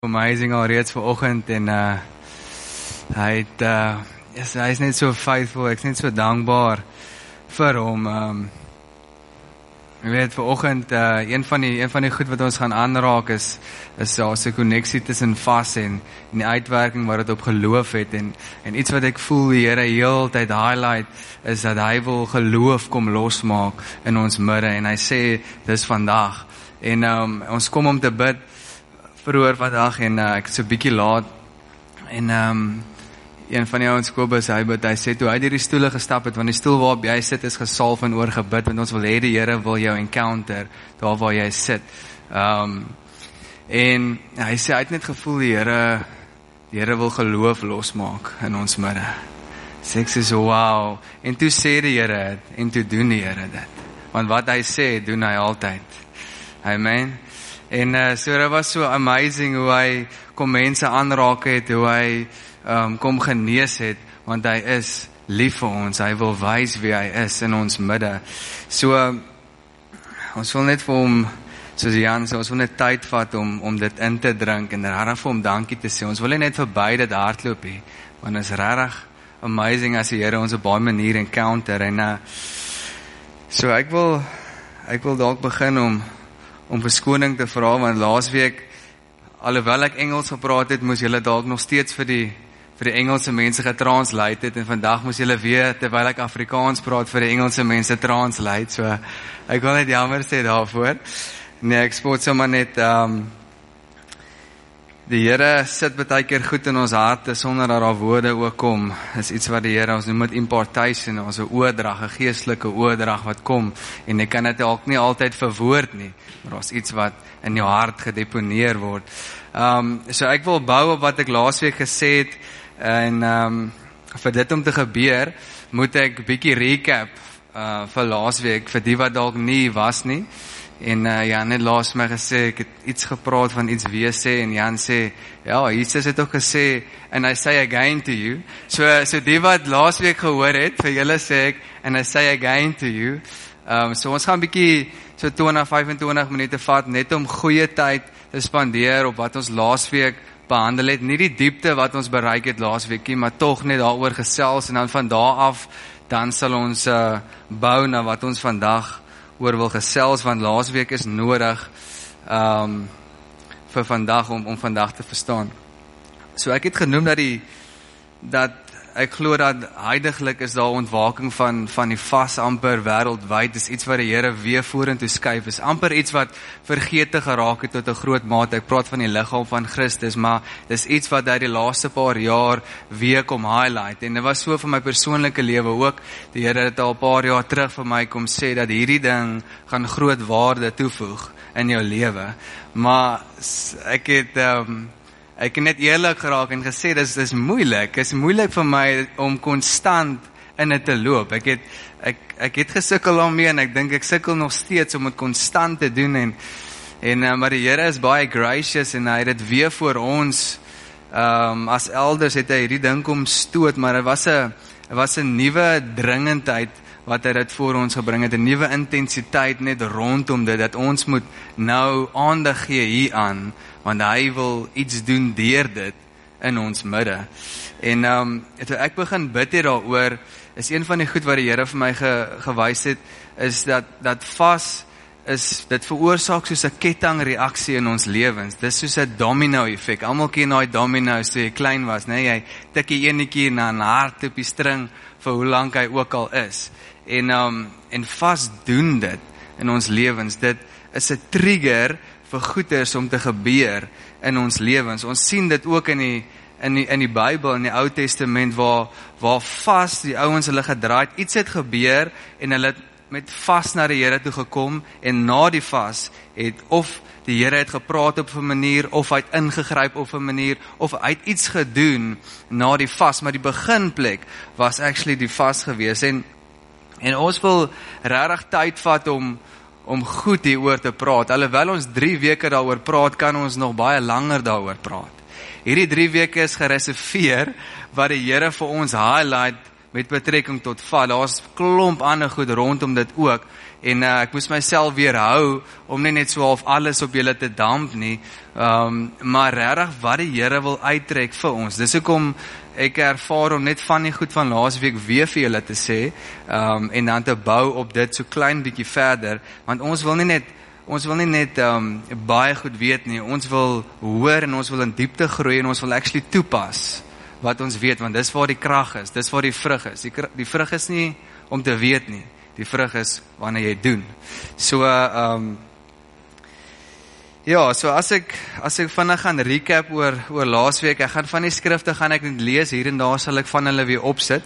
Amazing alreeds vanoggend en hy is net so faithful, ek is net so dankbaar vir hom. Jy weet vanoggend een van die goed wat ons gaan aanraak is daar's 'n koneksie tussen vas en die uitwerking wat dit op geloof het en iets wat ek voel die Here heeltyd highlight is dat hy wil geloof kom losmaak in ons midde en hy sê dis vandag en ons kom om te bid vroeër vandag en ek is so 'n bietjie laat en een van die ouens Kobus, hy sê toe hy deur die stoele gestap het, want die stoel waarop jy sit is gesalf en oorgebid, want ons wil hê die Here wil jou encounter daar waar jy sit. En hy sê hy het net gevoel die Here wil geloof losmaak in ons midde. Sê ek sê wow, en toe sê die Here dit en toe doen die Here dit. Want wat hy sê, doen hy altyd. Amen. En so dit was so amazing hoe hy kom mense aanraak het, hoe hy kom genees het, want hy is lief vir ons, hy wil wys wie hy is in ons midde. So, ons wil net vir hom, soos Jan sê, ons wil net tyd vat om dit in te drink, en regtig vir hom dankie te sê. Ons wil net verby dit hardloop hier, want het is regtig amazing as die Here ons op baie manier encounter, en so ek wil dalk begin om verskoning te vra, want laasweek, alhoewel ek Engels gepraat het, moes julle dalk nog steeds vir die Engelse mense getranslate het, en vandag moes julle weer, terwyl ek Afrikaans praat, vir die Engelse mense translate, so ek wil net jammer sê daarvoor. Nee, ek spot sommer net, die Here sit baie keer goed in ons harte, sonder dat daar woorde ook kom, is iets wat die Here, ons noem het impartation, ons 'n oordrag, 'n geestelike oordrag wat kom, en ek kan dit ook nie altyd verwoord nie, maar ons iets wat in jou hart gedeponeer word. So ek wil bou op wat ek laasweek gesê het, en vir dit om te gebeur, moet ek bietjie recap vir laasweek, vir die wat dalk nie was nie, en Jan het laas my gesê, ek het iets gepraat van iets weer sê, en Jan sê, ja, Jesus het ook gesê, and I say again to you, so die wat laasweek gehoor het, vir julle sê ek, and I say again to you, so ons gaan bietjie, so 20-25 minute vat, net om goeie tyd te spandeer op wat ons laasweek behandel het, nie die diepte wat ons bereik het laasweekie, maar toch net daaroor gesels, en dan van daar af, dan sal ons bou na wat ons vandag oor wil gesels, want laasweek is nodig vir vandag, om vandag te verstaan. So ek het genoem dat ek glo dat huidiglik is daar ontwaking van die vas amper wêreldwyd, is iets wat die Here weer vorentoe skuif, is amper iets wat vergete geraak het tot 'n groot mate. Ek praat van die liggaam van Christus, maar dis iets wat uit die laaste paar jaar weer kom highlight, en dit was so vir my persoonlike lewe ook. Die Here het al 'n paar jaar terug vir my kom sê dat hierdie ding gaan groot waarde toevoeg in jou lewe, maar ek het net eerlik geraak en gesê, dis moeilik, is moeilik vir my om konstant in dit te loop. Ek het gesukkel daarmee, en ek dink ek sukkel nog steeds om dit konstant te doen, maar die Here is baie gracious, en hy het dit weer voor ons, as elders het hy hierdie ding kom stoot, maar het was 'n nuwe dringendheid, wat hy dit voor ons gebring het, 'n nuwe intensiteit net rondom dit, dat ons moet nou aandag gee hieraan, want hy wil iets doen deur dit in ons midde. En toe ek begin bid het daaroor, is een van die goed wat die Here vir my gewys het, is dat vas is, dit veroorsaak soos 'n kettingreaksie in ons lewens. Dis soos 'n domino effek. Almal ken daai domino's toe jy klein was, né? Jy tik die enetjie na 'n hart op die string vir hoe lank hy ook al is. En vas doen dit in ons lewens. Dit is 'n trigger vir goeders om te gebeur in ons lewens. Ons sien dit ook in die Bybel, in die Ou Testament, waar vas die ouens hulle gedraai het, iets het gebeur, en hulle het met vas na die Here toe gekom, en na die vas het of die Here het gepraat op 'n manier, of hy het ingegryp op 'n manier, of hy het iets gedoen na die vas, maar die beginplek was actually die vas gewees, en ons wil regtig tyd vat om goed hieroor te praat. Alhoewel ons 3 weke daaroor praat, kan ons nog baie langer daaroor praat. Hierdie 3 weke is gereserveer wat die Here vir ons highlight met betrekking tot vas. Daar's klomp ander goed rondom dit ook. En ek moes myself weerhou om nie net so half alles op julle te damp nie, maar regtig wat die Here wil uittrek vir ons. Dis hoekom ek ervaar om net van die goed van laasweek weer vir julle te sê, en dan te bou op dit so klein bietjie verder, want ons wil nie net baie goed weet nie, ons wil hoor en ons wil in diepte groei en ons wil actually toepas wat ons weet, want dis waar die krag is, dis waar die vrug is. Die vrug is nie om te weet nie, die vrug is wanneer jy doen. So, so as ek vinnig gaan recap oor laasweek, ek gaan van die skrifte gaan ek net lees, hier en daar sal ek van hulle weer opsit.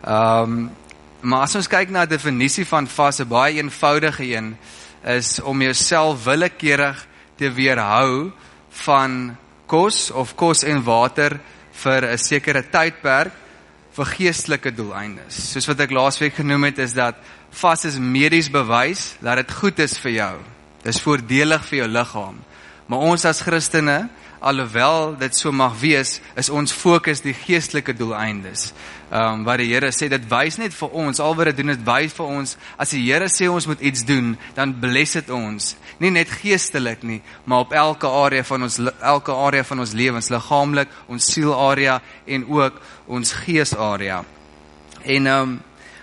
Maar as ons kyk na die definisie van vas, 'n baie eenvoudige een, is om jouself willekeurig te weerhou van kos of kos en water vir 'n sekere tydperk vir geestelike doeleindes. Soos wat ek laasweek genoem het, is dat vas is medies bewys dat dit goed is vir jou. Dit is voordelig vir jou liggaam. Maar ons as Christene, alhoewel dit so mag wees, is ons fokus die geestelike doeleindes. Wat die Here sê, dit wys net vir ons, al wat dit doen, dit wys vir ons, as die Here sê ons moet iets doen, dan bless dit ons. Nie net geestelik nie, maar op elke area van ons lewens, liggaamlik, ons sielarea en ook ons geesarea. En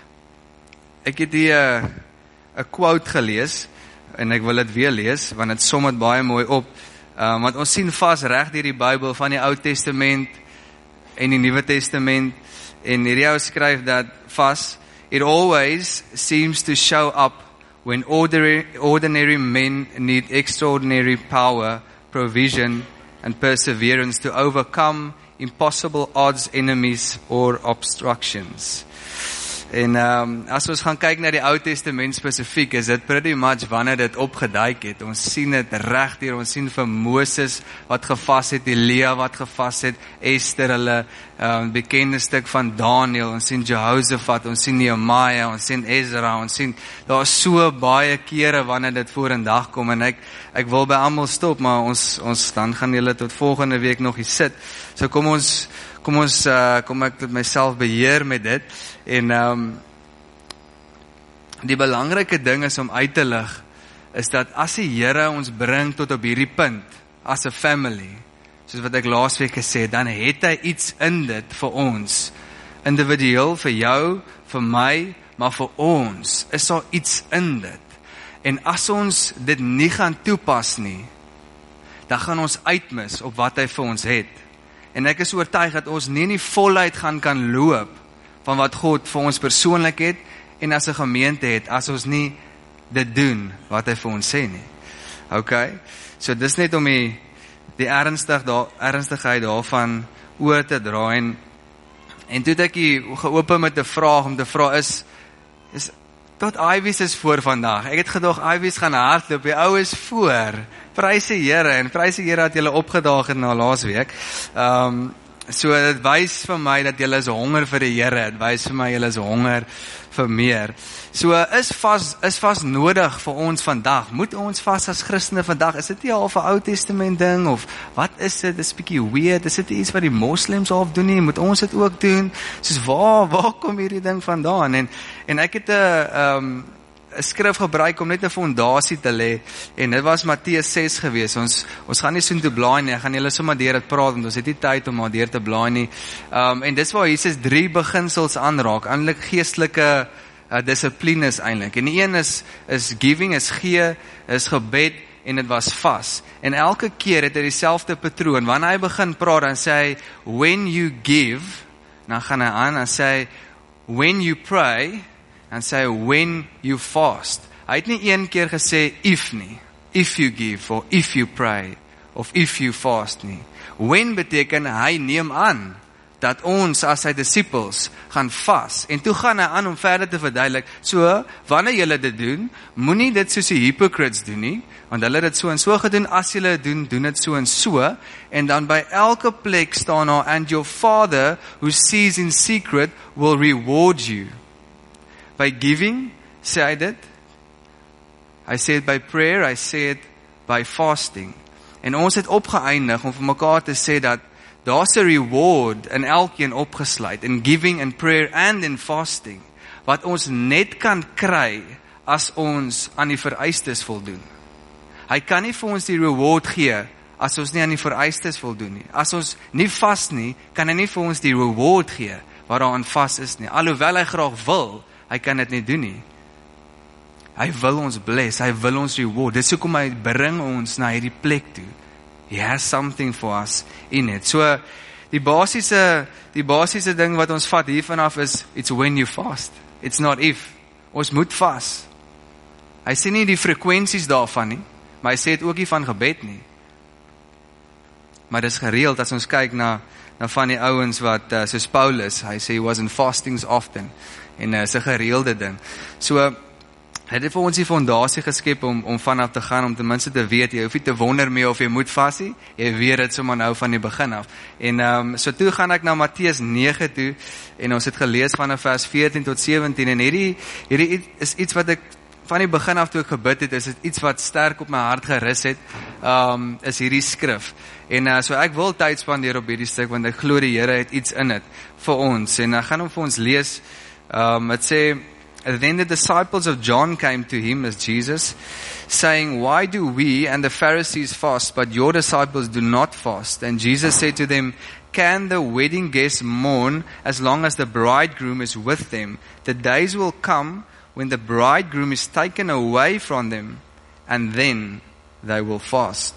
ek het hier 'n quote gelees, en ek wil dit weer lees, want dit som dit baie mooi op, want ons sien vas reg deur die Bybel, van die Ou Testament en die Nuwe Testament, en hierdie ou skryf dat vas, it always seems to show up when ordinary men need extraordinary power, provision and perseverance to overcome impossible odds, enemies or obstructions. En as ons gaan kyk na die Ou Testament spesifiek, is dit pretty much wanneer dit opgeduik het. Ons sien dit reg deur, ons sien vir Moses wat gevas het, Elia wat gevas het, Esther, hulle bekende stuk van Daniel, ons sien Jehoshaphat, ons sien Nehemia, ons sien Ezra, ons sien, daar is so baie kere wanneer dit vorendag kom, en ek wil by almal stop, maar ons dan gaan julle tot volgende week nog hier sit. So kom ek tot myself beheer met dit, en die belangrike ding is om uit te lig, is dat as die Here ons bring tot op hierdie punt, as a family, soos wat ek laasweek gesê het, dan het hy iets in dit vir ons, individueel, vir jou, vir my, maar vir ons, is daar iets in dit, en as ons dit nie gaan toepas nie, dan gaan ons uitmis op wat hy vir ons het. En ek is oortuig dat ons nie in die volheid kan loop van wat God vir ons persoonlik het en as 'n gemeente het, as ons nie dit doen wat hy vir ons sê nie. Okay? So dis net om die ernstigheid daarvan oor te dra. En toe het ek geopen met 'n vraag om te vra is tot Ivies is voor vandag. Ek het gedog Ivies gaan hardloop, die ou is voor. Prys die Here, en prys die Here dat julle opgedaag het na laasweek. So dit wys vir my dat julle is honger vir die Here, dit wys vir my julle is honger vir meer. So is vas nodig vir ons vandag. Moet ons vas as Christene vandag? Is dit nie al 'n Ou Testament ding, of wat is dit? Dis 'n bietjie weird. Is dit iets wat die moslems half doen nie? Moet ons dit ook doen? Soos waar kom hierdie ding vandaan? En ek het 'n skrif gebruik om net 'n fondasie te lê, en dit was Matteus 6 gewees. Ons gaan nie so toe blaai nie, ek gaan julle sommer deur dit praat, want ons het nie tyd om maar deur te blaai nie. En dis waar Jesus 3 beginsels aanraak, eintlik geestelike dissiplines eintlik. En die een is giving, is gee, is gebed, en dit was vas. En elke keer het hy dieselfde patroon. Wanneer hy begin praat, dan sê hy, when you give, dan gaan hy aan, dan sê hy, when you pray, en sê, when you fast. Hy het nie een keer gesê, if nie. If you give, or if you pray, of if you fast nie. When beteken, hy neem aan, dat ons as sy disciples gaan vas. En toe gaan hy aan om verder te verduidelik, so, wanneer julle dit doen, moenie dit soos die hypocrites doen nie, want hulle het dit so en so gedoen, as julle doen dit so en so, en dan by elke plek staan daar, and your Father, who sees in secret, will reward you. By giving, sê hy dit. Hy sê dit by prayer, hy sê dit by fasting. En ons het opgeëindig om vir mekaar te sê dat daar's 'n reward in elkeen opgesluit, in giving and prayer and in fasting, wat ons net kan kry as ons aan die vereistes voldoen. Hy kan nie vir ons die reward gee as ons nie aan die vereistes voldoen nie. As ons nie vas nie, kan hy nie vir ons die reward gee wat daaraan vas is nie. Alhoewel hy graag wil, hy kan dit nie doen nie. Hy wil ons bless, hy wil ons reward. Dis hoekom hy bring ons na hierdie plek toe. He has something for us in it. So, die basiese ding wat ons vat hiervan af is, it's when you fast. It's not if. Ons moet vas. Hy sê nie die frekwensies daarvan nie, maar hy sê dit ook nie van gebed nie. Maar dis gereeld, as ons kyk na van die ouens wat, soos Paulus, hy sê he wasn't fastings often, en is 'n gereelde ding. So, hy het vir ons die fondasie geskep om vanaf te gaan, om ten minste te weet, jy hoef nie te wonder meer of jy moet vas nie, jy weet dit sommer nou van die begin af. En so toe gaan ek na Matteus 9 toe, en ons het gelees vanaf vers 14 tot 17, en hierdie is iets wat ek van die begin af toe ek gebid het, is dit iets wat sterk op my hart gerus het, is hierdie skrif. En so ek wil tyd spandeer op hierdie stuk, want ek glo die Here het iets in dit vir ons, en ek gaan hom vir ons lees. Het sê, then the disciples of John came to him, as Jesus, saying, why do we and the Pharisees fast, but your disciples do not fast? And Jesus said to them, can the wedding guests mourn as long as the bridegroom is with them? The days will come when the bridegroom is taken away from them, and then they will fast.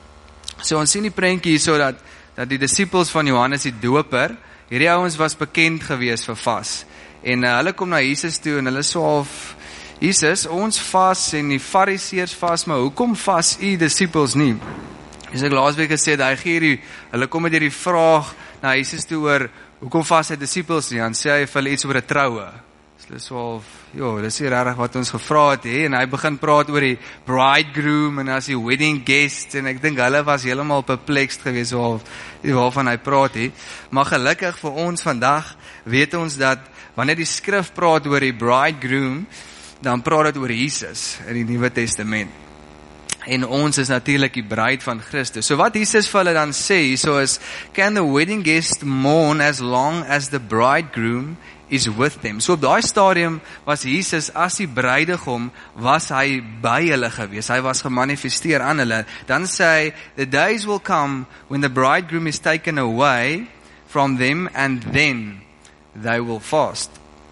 So ons sien die prentjie hier so dat die disciples van Johannes die Doper, hierdie ouens was bekend gewees vir vas. En hulle kom na Jesus toe en hulle sê half, Jesus, ons vas en die Fariseërs vas, maar hoekom vas u disciples nie? Dus ek laasweek gesê, hulle kom met hierdie vraag na Jesus toe oor, hoekom vas hy disciples nie? Dan sê hy vir hulle iets oor 'n troue. Hulle sê half, dis nie regtig wat ons gevra het, en hy begin praat oor die bridegroom en as die wedding guests, en ek dink hulle was heeltemal perplexed gewees waarvan hy praat. Maar gelukkig vir ons vandag weet ons dat wanneer die skrif praat oor die bridegroom, dan praat dit oor Jesus in die Nuwe Testament. En ons is natuurlik die bruid van Christus. So wat Jesus vir hulle dan sê, so is, can the wedding guest mourn as long as the bridegroom is with them? So op daai stadium was Jesus as die bruidegom, was hy by hulle gewees. Hy was gemanifesteer aan hulle. Dan sê hy, the days will come when the bridegroom is taken away from them, and then they will fast.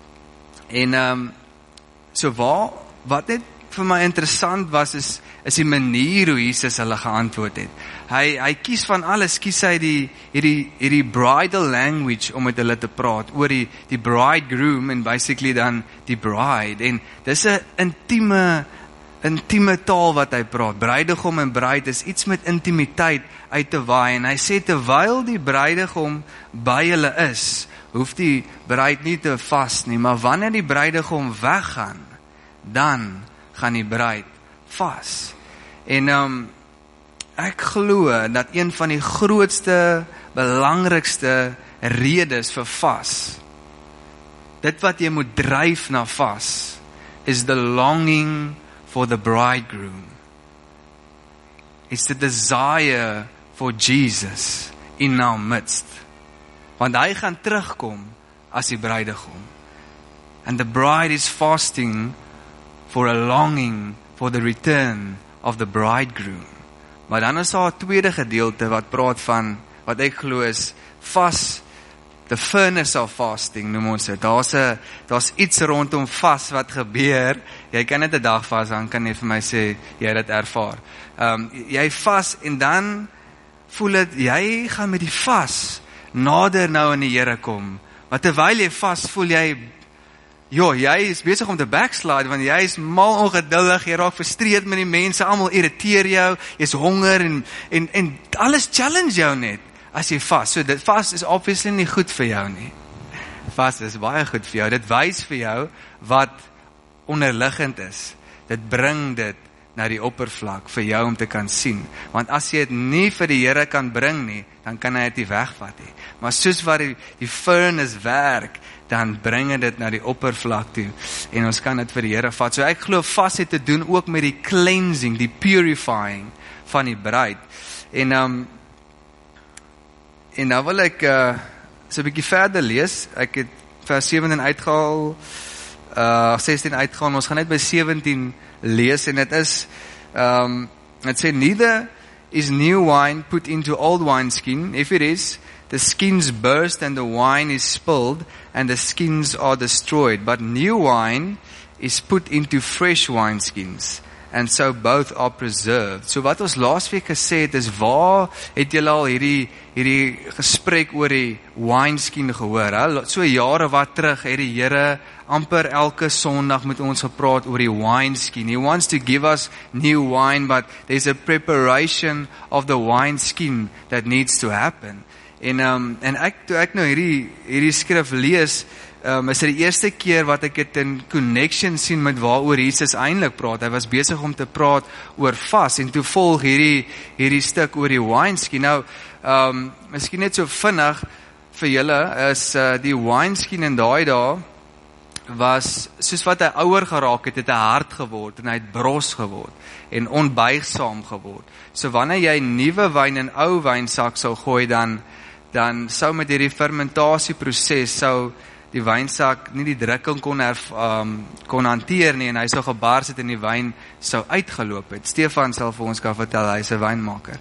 En so wat net vir my interessant was, is die manier hoe Jesus hulle geantwoord het. Hy kies van alles, kies hy hierdie bridal language om met hulle te praat, oor die bridegroom en basically dan die bride. En dis 'n intieme taal wat hy praat. Bruidegom en bruid is iets met intimiteit uit te waai. En hy sê, terwyl die bruidegom by hulle is, hoef die bruid nie te vas nie, maar wanneer die bruidegom weggaan, dan gaan die bruid vas. En ek glo dat een van die grootste, belangrikste redes vir vas, dit wat jy moet dryf na vas, is the longing for the bridegroom. It's the desire for Jesus in our midst. Want hy gaan terugkom as die bruidegom. And the bride is fasting for a longing for the return of the bridegroom. Maar dan is daar 'n tweede gedeelte wat praat van, wat ek glo is, vas, the furnace of fasting, noem ons dit. Daar's iets rondom vas wat gebeur. Jy kan net 'n dag vas, dan kan jy vir my sê, jy het dit ervaar. Jy vas en dan voel dit, jy gaan met die vas nader nou in die Here kom. Maar terwyl jy vas, voel jy, jy is besig om te backslide, want jy is mal ongeduldig, jy raak frustreerd met die mense, almal irriteer jou, jy is honger, en alles challenge jou net, as jy vas. So dit vas is obviously nie goed vir jou nie. Vas is baie goed vir jou, dit wys vir jou wat onderliggend is. Dit bring dit na die oppervlak vir jou om te kan sien. Want as jy dit nie vir die Here kan bring nie, dan kan hy dit nie wegvat nie. Maar soos wat die furnace werk, dan bring dit na die oppervlak toe, en ons kan dit vir die Here vat. So ek glo vas het te doen ook met die cleansing, die purifying van die bruid. En En nou wil ek so 'n bietjie verder lees. Ek het vers 17 uitgehaal, 16 uitgehaal, ons gaan net by 17 lees, en dit is, het sê, neither is new wine put into old wineskin. If it is, the skins burst and the wine is spilled and the skins are destroyed. But new wine is put into fresh wineskins, and so both are preserved. So wat ons laasweek gesê het is, waar het julle al hierdie gesprek oor die wineskin gehoor? He? So jare wat terug het die Here amper elke Sondag met ons gepraat oor die wineskin. He wants to give us new wine, but there's a preparation of the wineskin that needs to happen. En toe ek nou hierdie skrif lees, is dit die eerste keer wat ek het in connection sien met waaroor Jesus eintlik praat. Hy was besig om te praat oor vas, en toe volg hierdie stuk oor die wineskin. Nou, miskien net so vinnig vir julle, is die wineskin in daai dae was, soos wat hy ouer geraak het hy hard geword, en hy het bros geword, en onbuigsaam geword. So wanneer jy nuwe wyn in ou wynsak sou gooi, dan sou met hierdie fermentasieproses sou die wynsak nie die drukking kon hanteer nie, en hy sou gebars het en die wyn sou uitgeloop het. Stefan sal vir ons kan vertel, hy is 'n wynmaker.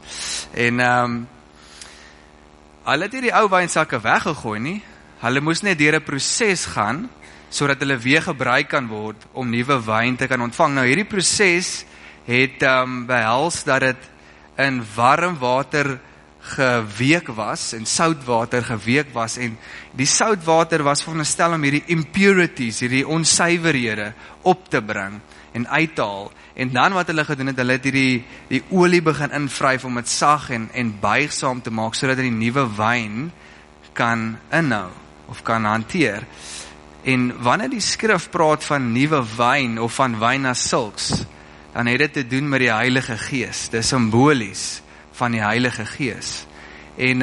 En hulle het nie die ou wynsakke weggegooi nie, hulle moes net deur 'n proses gaan, sodat hulle weer gebruik kan word om nuwe wyn te kan ontvang. Nou hierdie proses het behels dat dit in warm water geweek was, en soutwater geweek was, en die soutwater was veronderstel om hierdie impurities, hierdie onsuiverhede op te bring en uit te haal. En dan wat hulle gedoen het, hulle het die olie begin invryf om dit sag en buigsaam te maak, sodat hy die nuwe wyn kan inhou of kan hanteer. En wanneer die skrif praat van nuwe wyn of van wyn as sulks, dan het dit te doen met die Heilige Gees. Dit is simbolies van die Heilige Gees. En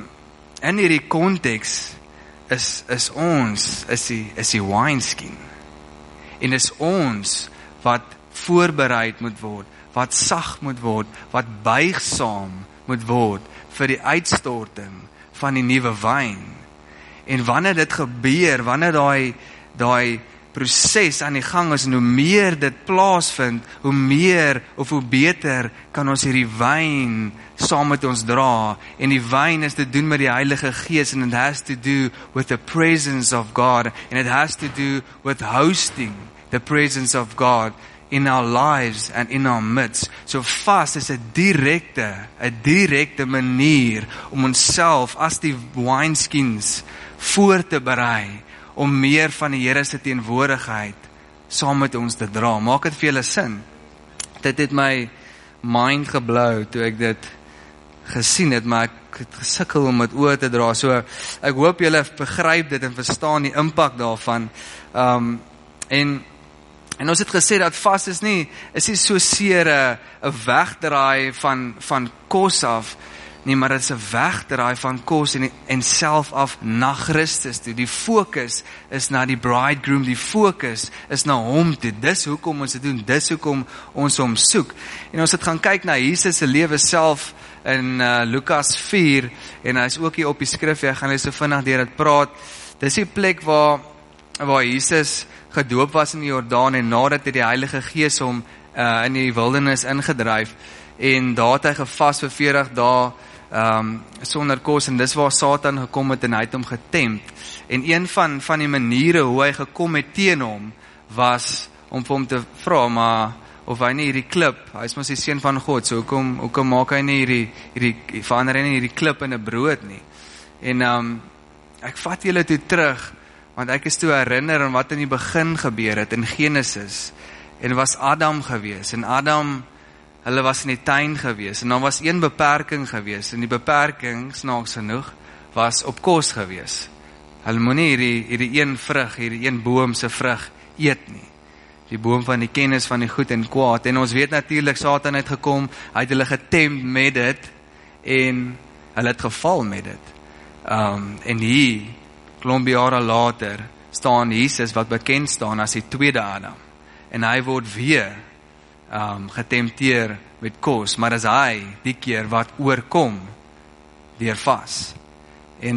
in hierdie konteks is ons die wineskin. En is ons wat voorbereid moet word, wat sag moet word, wat buigsaam moet word vir die uitstorting van die nuwe wyn. En wanneer dit gebeur, wanneer daai proses aan die gang is, en hoe meer dit plaasvind, hoe meer of hoe beter kan ons hierdie wyn saam met ons dra. En die wyn is te doen met die Heilige Gees, and it has to do with the presence of God, and it has to do with hosting the presence of God in our lives and in our midst. So vas is 'n direkte manier om onsself as die wineskins voor te berei, om meer van die Here se teenwoordigheid saam met ons te dra. Maak dit vir julle sin? Dit het my mind geblow toe ek dit gesien het, maar ek het gesukkel om dit oor te dra. So ek hoop julle begryp dit en verstaan die impak daarvan. En ons het gesê dat vas is nie so seer 'n wegdraai van kos af nie, maar dit is 'n wegdraai van kos en self af na Christus toe. Die fokus is na die bridegroom, die fokus is na hom toe. Dis hoekom ons dit doen, dis hoekom ons hom soek. En ons het gaan kyk na Jesus se lewe self in Lukas 4, en hy is ook hier op die skrif, ek gaan net so vinnig deur dit praat. Dis die plek waar Jesus gedoop was in die Jordaan, en nadat die Heilige Gees hom in die wildernis ingedryf, en daar het hy gevas vir 40 dae sonder kos, en dis waar Satan gekom het en hy het hom getempt. En een van die maniere hoe hy gekom het teen hom, was om vir hom te vra, maar of hy nie hierdie klip, hy is mos die seun van God, so hoekom maak hy nie verander hy nie hierdie klip in 'n brood nie. En ek vat julle toe terug, want ek is toe herinner aan wat in die begin gebeur het in Genesis, en was Adam gewees, en Adam, hulle was in die tuin gewees, en daar was een beperking gewees, en die beperking, snaaks genoeg, was op kos gewees. Hulle moet nie hierdie een vrug, hierdie een boom se vrug eet nie. Die boom van die kennis van die goed en kwaad. En ons weet natuurlik, Satan het gekom, hy het hulle getempt met dit, en hulle het geval met dit. En hier, klomp jare later, staan Jesus wat bekend staan as die tweede Adam. En hy word weer getempteer met kos, maar is hy die keer wat oorkom deur vas. En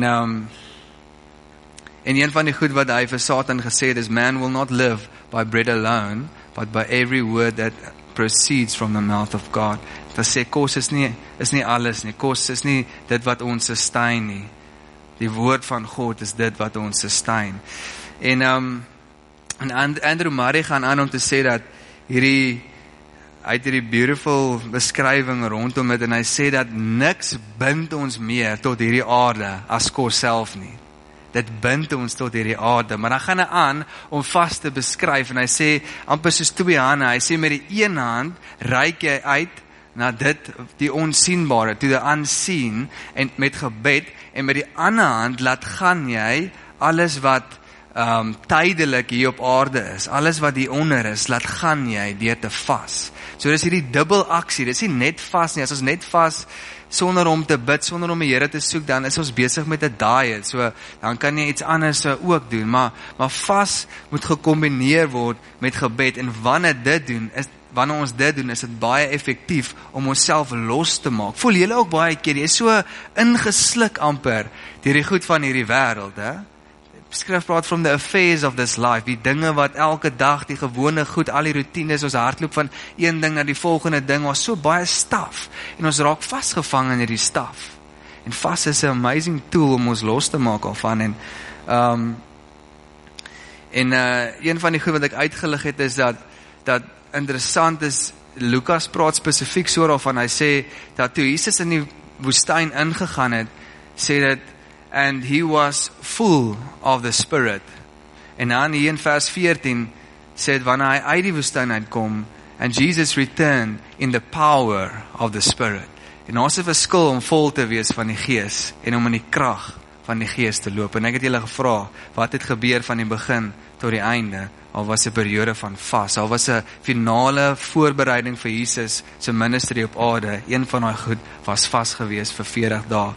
een van die goed wat hy vir Satan gesê het is, man will not live by bread alone, but by every word that proceeds from the mouth of God. Dat sê, kos is nie alles nie, kos is nie dit wat ons sustain nie. Die woord van God is dit wat ons sustain. En Andrew Murray gaan aan om te sê dat hy het hierdie beautiful beskrywing rondom dit, en hy sê dat niks bind ons meer tot hierdie aarde as kos self nie. Dit bind ons tot hierdie aarde, maar dan gaan hy aan om vas te beskryf, en hy sê, amper soos 2 hande, hy sê met die een hand, reik jy uit na dit, die onsienbare, to the unseen, en met gebed, en met die ander hand, laat gaan jy, alles wat tydelik hier op aarde is, alles wat hieronder is, laat gaan jy deur te vas. So dis hierdie dubbel aksie, dis nie net vas nie, as ons net vas, sonder om te bid, sonder om die Here te soek, dan is ons besig met 'n diet, so dan kan jy iets anders ook doen, maar vas moet gekombineer word met gebed, en wanneer ons dit doen, is dit baie effektief om onsself los te maak. Voel julle ook baie keer, jy is so ingesluk amper deur die goed van hierdie wêreld, hè? Skrif praat from the affairs of this life, die dinge wat elke dag, die gewone goed, al die routines, ons hardloop van een ding na die volgende ding, was so baie staf, en ons raak vasgevang in hierdie staf. En vas is 'n amazing tool om ons los te maak alvan, en een van die goed wat ek uitgelig het, is dat interessant is, Lukas praat spesifiek so daarvan, hy sê, dat toe Jesus in die woestyn ingegaan het, sê dit, and he was full of the Spirit. En dan hier in vers 14 sê, wanneer hy uit die woestyn uitkom, and Jesus returned in the power of the Spirit. En ons het 'n verskil om vol te wees van die Gees, en om in die krag van die Gees te loop. En ek het julle gevra, wat het gebeur van die begin tot die einde? Al was 'n periode van vas, al was 'n finale voorbereiding vir Jesus se ministry op aarde. Een van daai goed was vas gewees vir 40 dae.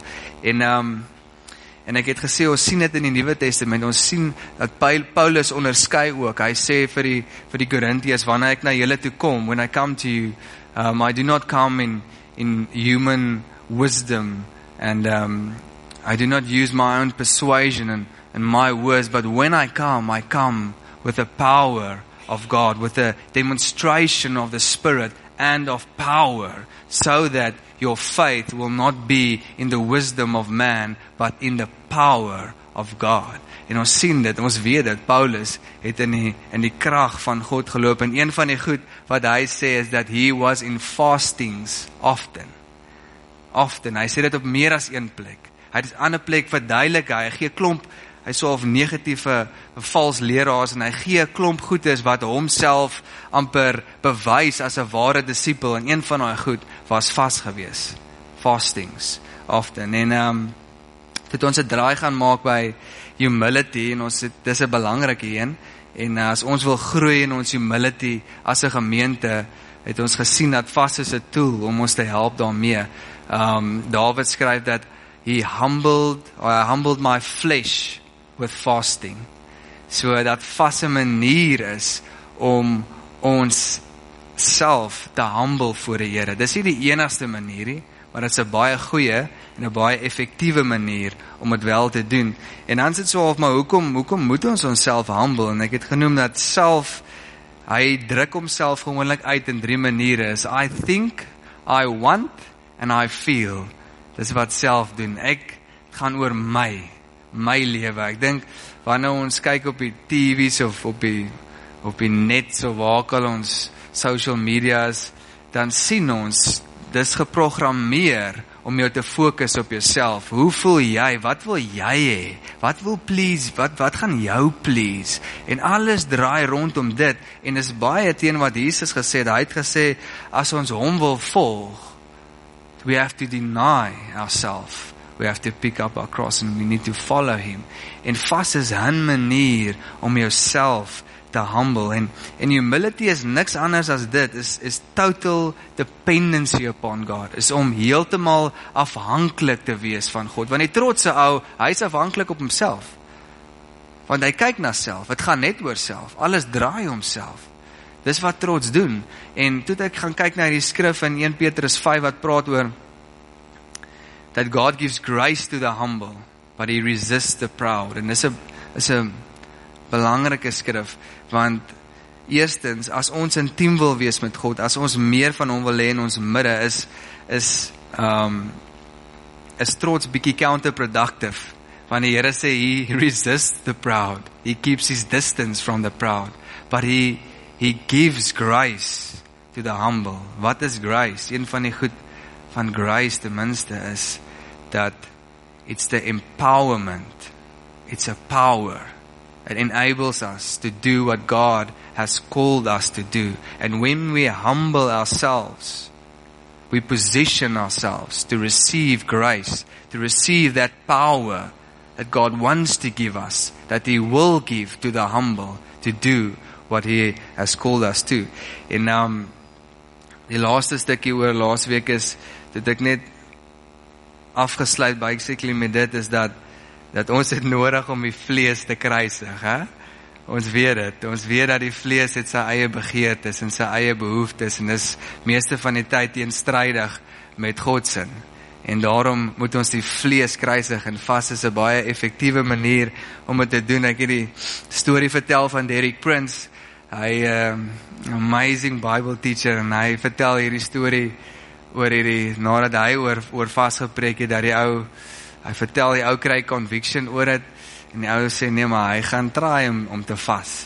En ek het gesê, ons sien dit in die Nuwe Testament, ons sien dat Paulus onderskei ook, hy sê vir die Korintiërs, wanneer ek na julle toe kom, when I come to you, I do not come in human wisdom, and I do not use my own persuasion and my words, but when I come with the power of God, with the demonstration of the Spirit and of power, so that your faith will not be in the wisdom of man, but in the power of God. En ons sien dit, ons weet dit, Paulus het in die krag van God geloop, en een van die goed wat hy sê is that he was in fastings often, hy sê dit op meer as een plek, hy het 'n ander plek verduidelik, hy gee klomp, hy sê of negatiewe vals leraars, en hy gee klomp goedes wat homself amper bewys as 'n ware disipel, en een van daai goed was vas gewees, fastings often, en het ons 'n draai gaan maak by humility, en dis 'n belangrike een, en as ons wil groei in ons humility as 'n gemeente, het ons gesien dat vas is 'n tool om ons te help daarmee. David skryf dat he humbled my flesh with fasting. So dat vas 'n manier is om ons self te humble voor die Here. Dis nie die enigste manier nie, maar dit is 'n baie goeie en 'n baie effektiewe manier om dit wel te doen. En dan sit so of, maar hoekom moet ons onsself humble? En ek het genoem dat self, hy druk homself gewoonlik uit in 3 maniere. Is I think, I want and I feel. Dis wat self doen. Ek gaan oor my lewe. Ek dink wanneer ons kyk op die TV's of op die net, so waar al ons social media's, dan sien ons dis geprogrammeer om jou te fokus op jouself. Hoe voel jy? Wat wil jy hê? Wat wil please? Wat gaan jou please? En alles draai rondom dit, en is baie teen wat Jesus gesê het. Hy het gesê, as ons hom wil volg, we have to deny ourselves. We have to pick up our cross and we need to follow him. En vas is 'n manier om jouself te humble. En humility is niks anders as dit, is total dependency upon God, is om heeltemal afhanklik te wees van God. Want die trotse ou, hy is afhanklik op homself. Want hy kyk na self, het gaan net oor self, alles draai om self. Dis wat trots doen. En toe ek gaan kyk na die skrif in 1 Petrus 5 wat praat oor that God gives grace to the humble, but he resists the proud. En is 'n belangrike skrif, want eerstens, as ons intiem wil wees met God, as ons meer van hom wil hê in ons midde, is trots bietjie counterproductive. Want die Here sê, he resists the proud. He keeps his distance from the proud. But he gives grace to the humble. Wat is grace? Een van die goed van grace ten minste is, dat it's the empowerment. It's a power. It enables us to do what God has called us to do. And when we humble ourselves, we position ourselves to receive grace, to receive that power that God wants to give us, that he will give to the humble, to do what he has called us to. En die laaste stukkie oor laasweek is, dat ek net afgesluit basically met dit, is dat ons het nodig om die vlees te kruisig, hè? Ons weet dat die vlees het sy eie begeertes en sy eie behoeftes, en is meeste van die tyd teenstrydig met God se. En daarom moet ons die vlees kruisig, en vas is 'n baie effektiewe manier om dit te doen. Ek het die storie vertel van Derek Prince, hy amazing Bible teacher, en hy vertel hierdie storie oor nadat hy oor vas gepreek het, dat hy vertel die ou kry conviction oor dit, en die ou sê, nee, maar hy gaan try om te vas.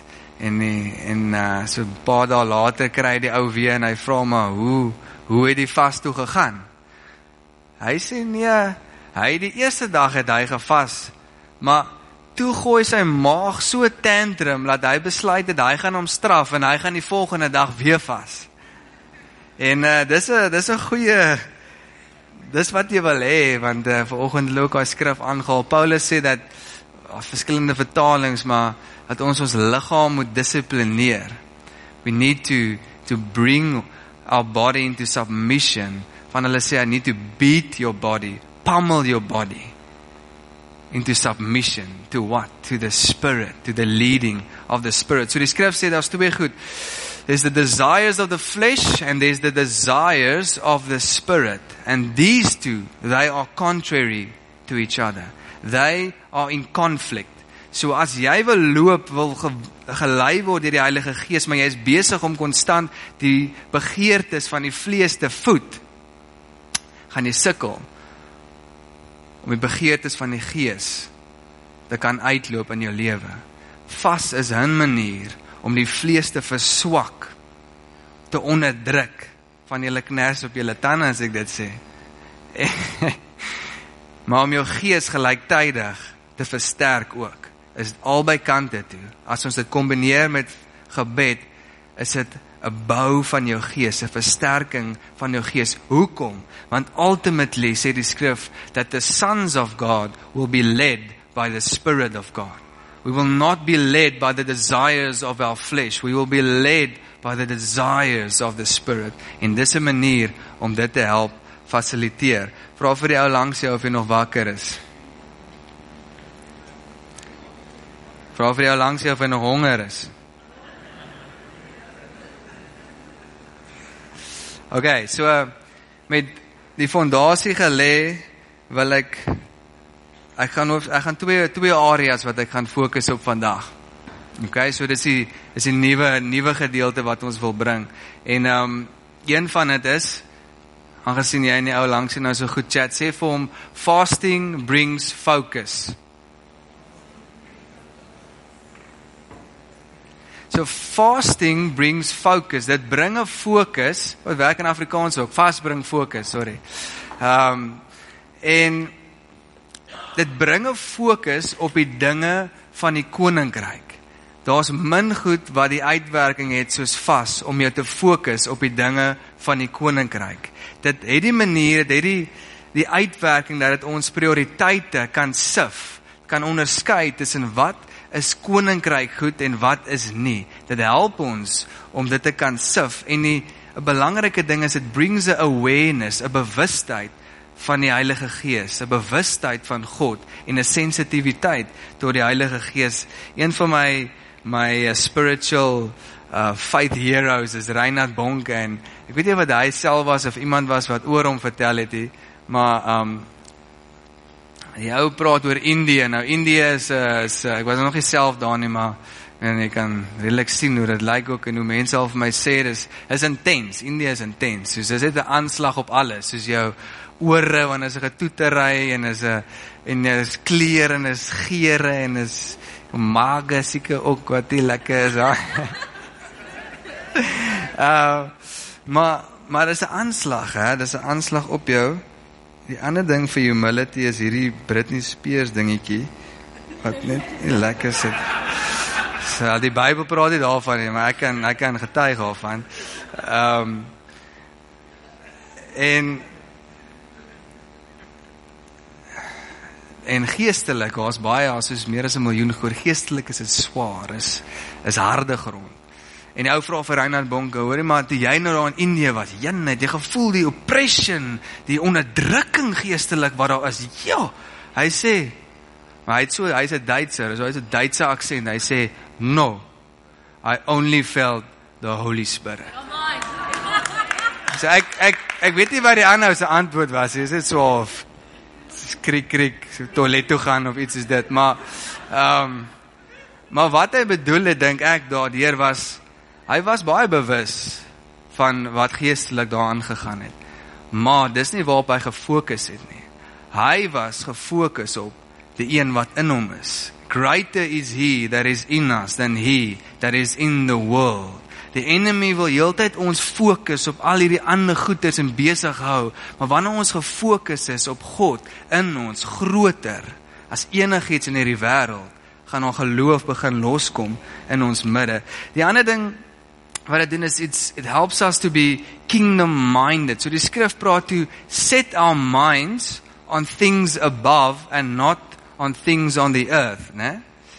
En so 'n paar dae later kry die ou weer, en hy vra maar, hoe het die vas toe gegaan? Hy sê, nee, die eerste dag het hy gevas, maar toe gooi sy maag so tantrum, dat hy besluit dat hy gaan hom straf, en hy gaan die volgende dag weer vas. En dis 'n goeie, dis wat jy wil hê, want vanoggend loop hy skrif aangehaal. Paulus sê dat, verskillende vertalings, maar dat ons liggaam moet dissiplineer. We need to bring our body into submission. Van hulle sê, I need to beat your body, pummel your body into submission. To what? To the Spirit, to the leading of the Spirit. So die skrif sê, daar's twee goed. There's the desires of the flesh, and there's the desires of the Spirit. And these two, they are contrary to each other. They are in conflict. So as jy wil loop, wil gelei word deur die Heilige Gees, maar jy is besig om konstant die begeertes van die vlees te voed, gaan jy sukkel om die begeertes van die Gees te kan uitloop in jou lewe. Vas is 'n manier om die vlees te verswak, te onderdruk, van julle kners op julle tande as ek dit sê. Maar om jou gees gelyktydig te versterk ook, is dit albei kante toe. As ons dit kombineer met gebed, is dit 'n bou van jou gees, 'n versterking van jou gees. Hoekom? Want ultimately sê die skrif, that the sons of God will be led by the Spirit of God. We will not be led by the desires of our flesh. We will be led by the desires of the Spirit. En dis 'n manier om dit te help fasiliteer. Vra vir die ou langs jou of hy nog wakker is. Vra vir die ou langs jou of hy nog honger is. Okay, so met die fondasie gelê, wil ek gaan twee areas wat ek gaan fokus op vandag. Okay, so dis die nuwe gedeelte wat ons wil bring. En een van dit is, aangesien jy en die ou langs nou so goed chat, sê vir hom, fasting brings focus. So fasting brings focus. Dit bring 'n fokus, wat werk in Afrikaans ook, fast bring fokus, sorry. En dit bring 'n fokus op die dinge van die koninkryk. Daar's min goed wat die uitwerking het soos vas, om jou te fokus op die dinge van die koninkryk. Dit het die manier, dit het die uitwerking dat dit ons prioriteite kan sif, kan onderskei tussen wat is koninkryk goed en wat is nie. Dit help ons om dit te kan sif. En 'n belangrike ding is, it brings a awareness, 'n bewustheid van die Heilige Gees, 'n bewustheid van God en 'n sensitiwiteit tot die Heilige Gees. Een van my spiritual faith heroes is Reinhard Bonke, en ek weet nie wat hy self was of iemand was wat oor hom vertel het, maar die ou praat oor Indië. Nou Indië is ek was nog nie self daar nie, maar en ek kan redelik sien hoe dit lyk ook en hoe mense al vir my sê is intens. Indië is intens. Soos dit het 'n aanslag op alles, soos jou ore wanneer is 'n getoetery en is kleur en is geure en is mage seker ook wat nie lekker is. Maar dis 'n aanslag, hè? Dis 'n aanslag op jou. Die ander ding vir humility is hierdie Britney Spears dingetjie wat net nie lekker sit. So, die Bybel praat nie daarvan nie, maar ek kan getuig daarvan. En geestelik, daar's baie, soos meer as 1 miljoen gehoor, geestelik is dit swaar, is harde grond. En die ou vra vir Reinhard Bonke, hoorie maar, toe jy nou daar in Indië was, het jy gevoel die oppression, die onderdrukking geestelik wat daar is? Ja, hy sê, maar hy's 'n Duitser, so hy's 'n Duitse aksent, hy sê, no, I only felt the Holy Spirit. So ek weet nie wat die ander se antwoord was, is dit so of kriek, so toilet toe gaan of iets is dit, maar wat hy bedoel het, dink ek daardeur was, hy was baie bewus van wat geestelik daar aangegaan het, maar dis nie waarop hy gefokus het nie. Hy was gefokus op die een wat in hom is. Greater is he that is in us than he that is in the world. Die enemy wil heeltyd ons fokus op al hierdie ander goeders en besig hou, maar wanneer ons gefokus is op God in ons, groter as enigiets in hierdie wêreld, gaan ons geloof begin loskom in ons midde. Die ander ding wat dit doen is, it helps us to be kingdom-minded. So die skrif praat to set our minds on things above and not on things on the earth, né?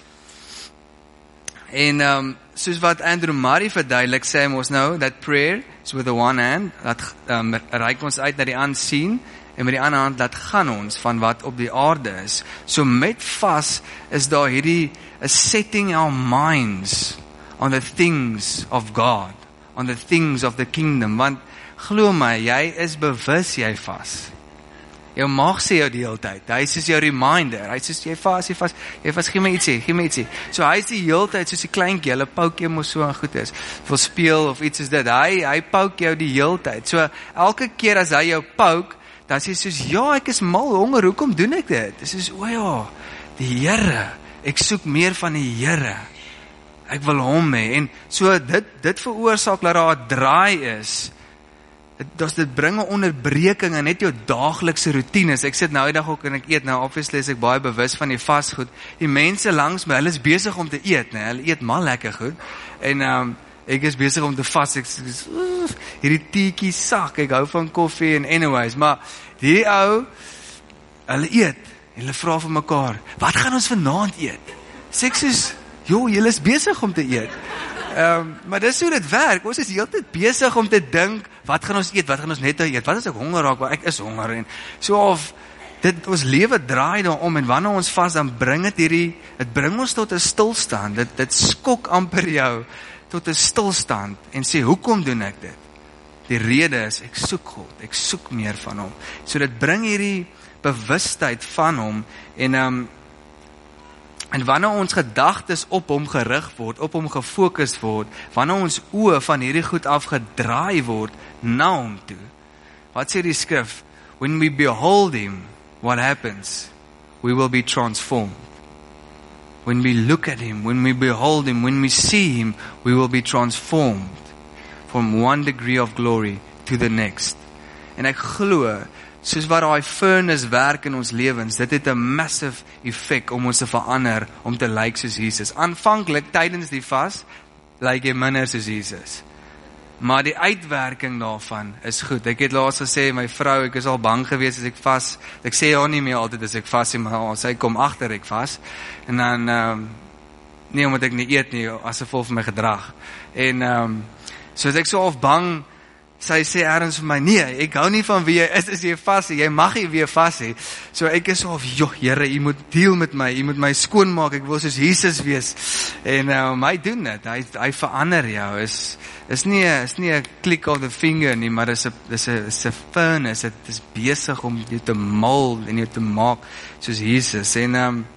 En soos wat Andrew Murray verduidelik, sê hy ons nou, that prayer is with the one hand, dat reik ons uit na die aansien, en met die ander hand laat gaan ons van wat op die aarde is. So met vas is daar hierdie a setting our minds on the things of God, on the things of the kingdom, want glo my, jy is bewus jy vas. Jou maag sê jou die hele tyd, hy is soos jou reminder, hy is soos jy vas, gee my ietsie. So hy is die hele tyd soos die kleinkie, hulle pouk jou mos so en goed is, wil speel of iets is dit, hy pouk jou die hele tyd. So elke keer as hy jou pouk, dan sê hy soos, ja, ek is mal honger, hoekom doen ek dit? Dit is soos, o ja, die Here, ek soek meer van die Here. Ek wil hom hê, en so dit veroorsaak dat daar 'n draai is, dit bring 'n onderbreking in net jou daaglikse roetines. Ek sit nou die dag ook en ek eet, nou obviously is ek baie bewus van die vasgoed. Die mense langs my, hulle is besig om te eet, né? Hulle eet mal lekker goed, en ek is besig om te vas, hierdie teetjie sak, ek hou van koffie, en anyways, maar die ou, hulle eet, en hulle vra vir mekaar, wat gaan ons vanaand eet? Sê ek soos, julle is besig om te eet. Maar dis hoe dit werk, ons is heeltyd besig om te dink, wat gaan ons eet, wat gaan ons net eet, wat as ek honger raak, want ek is honger, en so of, ons lewe draai daarom, en wanneer ons vas, dan bring dit bring ons tot 'n stilstand, dit skok amper jou, tot 'n stilstand, en sê, hoekom doen ek dit? Die rede is, ek soek God, ek soek meer van hom, so dit bring hierdie bewustheid van hom, en wanneer ons gedagtes op hom gerig word, op hom gefokus word, wanneer ons oë van hierdie goed af gedraai word, na hom toe. Wat sê die skrif? When we behold him, what happens? We will be transformed. When we look at him, when we behold him, when we see him, we will be transformed from one degree of glory to the next. En ek glo, soos wat daai furnace werk in ons lewens, dit het 'n massive effek om ons te verander, om te lyk soos Jesus. Aanvanklik, tydens die vas, lyk jy minder soos Jesus. Maar die uitwerking daarvan is goed. Ek het laas gesê, my vrou, ek is al bang geweest as ek vas, ek sê haar nie meer altyd as ek vas, maar sy kom agter ek vas, en dan, nie omdat ek nie eet nie, as gevolg van my gedrag. En, so as ek so of bang, sy sê ergens vir my, nee, ek hou nie van wie jy is jy vas, jy mag nie weer vas hê. So ek is so, joh, Here, jy moet deal met my, jy moet my skoonmaak, ek wil soos Jesus wees. En hy doen dit, hy verander jou, is nie 'n click of the finger nie, maar dis 'n furnace, dit is besig om jou te mold en jou te maak soos Jesus. En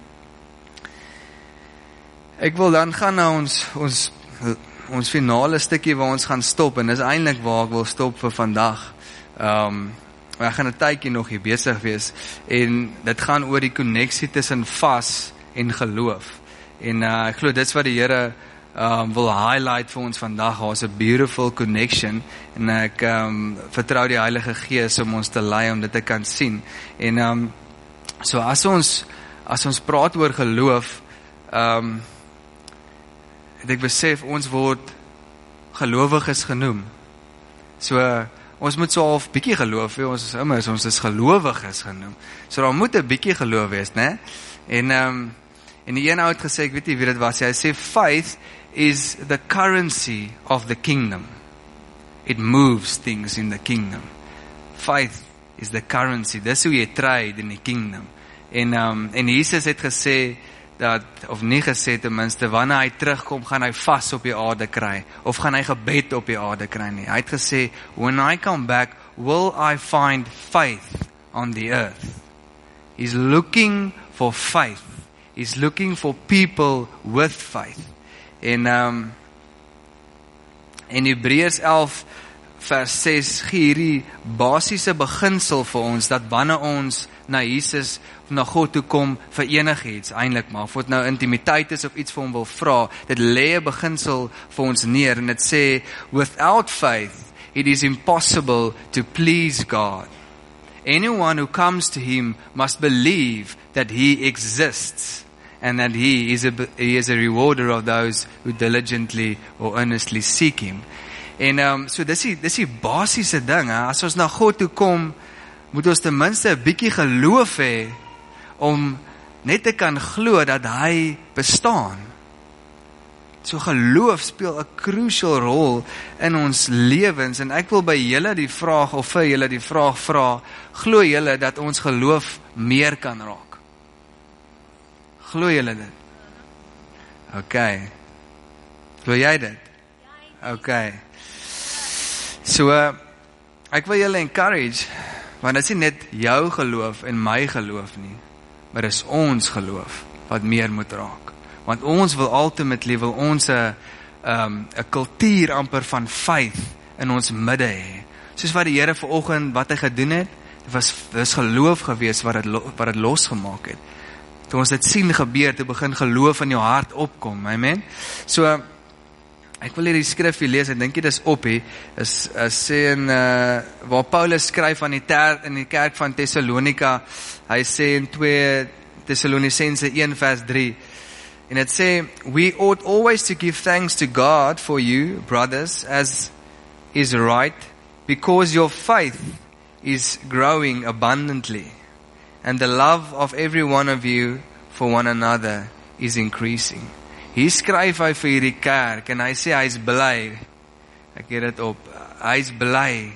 ek wil dan gaan na ons finale stukkie waar ons gaan stop, en dis eintlik waar ek wil stop vir vandag. Ek gaan 'n tydjie nog hier besig wees, en dit gaan oor die koneksie tussen vas en geloof. En ek glo dit's wat die Here wil highlight vir ons vandag. Daar's 'n beautiful connection, en ek vertrou die Heilige Gees om ons te lei om dit te kan sien. En so as ons praat oor geloof, het ek besef, ons word gelowiges genoem. So, ons moet so half bietjie geloof hê, ons is gelowiges genoem. So, daar moet 'n bietjie geloof wees, né? En die een ou het gesê, ek weet nie wie dit was, hy sê, faith is the currency of the kingdom. It moves things in the kingdom. Faith is the currency, dis hoe jy trade in die kingdom. En Jesus het gesê, of nie gesê ten minste, wanneer hy terugkom, gaan hy vas op die aarde kry, of gaan hy gebed op die aarde kry nie. Hy het gesê, when I come back, will I find faith on the earth? He's looking for faith. He's looking for people with faith. En Hebreërs 11 vers 6 gee hierdie basiese beginsel vir ons, dat wanneer ons na Jesus, na God toe kom vir enigiets, eintlik maar, of dit nou intimiteit is of iets vir hom wil vra, dit lê 'n beginsel vir ons neer, en dit sê, without faith, it is impossible to please God. Anyone who comes to him must believe that he exists, and that he is a rewarder of those who diligently or earnestly seek him. En so dis die basiese ding, as ons na God toe kom, moet ons ten minste 'n bietjie geloof hê, om net te kan glo dat hy bestaan. So geloof speel 'n crucial rol in ons lewens, en ek wil by julle die vraag, of vir julle die vraag vra, glo julle dat ons geloof meer kan raak? Glo julle dit? Okay. Glo jy dit? Okay. So, ek wil julle encourage, want dit is nie net jou geloof en my geloof nie, maar is ons geloof wat meer moet raak. Want ons wil ultimately, ons 'n kultuur amper van faith in ons midde hê. Soos wat die Here vanoggend, wat hy gedoen het, was geloof gewees wat dit losgemaak het. Toe ons dit sien gebeur, toe begin geloof in jou hart opkom, amen. So, ek wil hierdie skrif lees, ek dink dit is op hier, is sê waar Paulus skryf aan in die kerk van Thessalonika, hy sê in 2 Thessalonicense 1 vers 3, en het sê, we ought always to give thanks to God for you, brothers, as is right, because your faith is growing abundantly, and the love of every one of you for one another is increasing. Hier skryf hy vir hierdie kerk, en hy sê hy is bly, ek het dit op, hy is bly,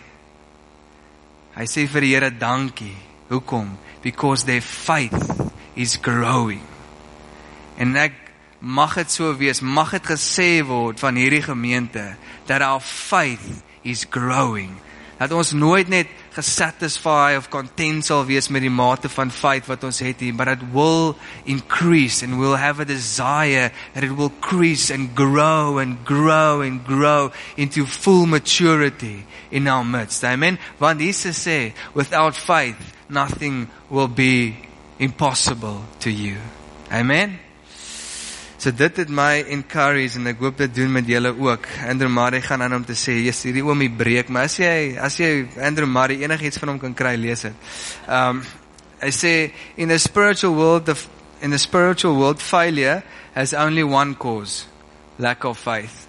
hy sê vir die Here dankie, hoekom? Because their faith is growing, en ek mag het so wees, mag het gesê word van hierdie gemeente, that our faith is growing, dat ons nooit net gesatisfy of content sal wees met die mate van faith wat ons het hier, but it will increase, and we'll have a desire that it will increase and grow and grow and grow into full maturity in our midst, amen, want Jesus sê, without faith, nothing will be impossible to you, amen. So dit het my encourage, en ek hoop dit doen met julle ook. Andrew Murray gaan aan om te sê, yes, hierdie oomie breek, maar as jy Andrew Murray enigiets van hom kan kry, lees het. Hy sê, in the spiritual world, failure has only one cause, lack of faith.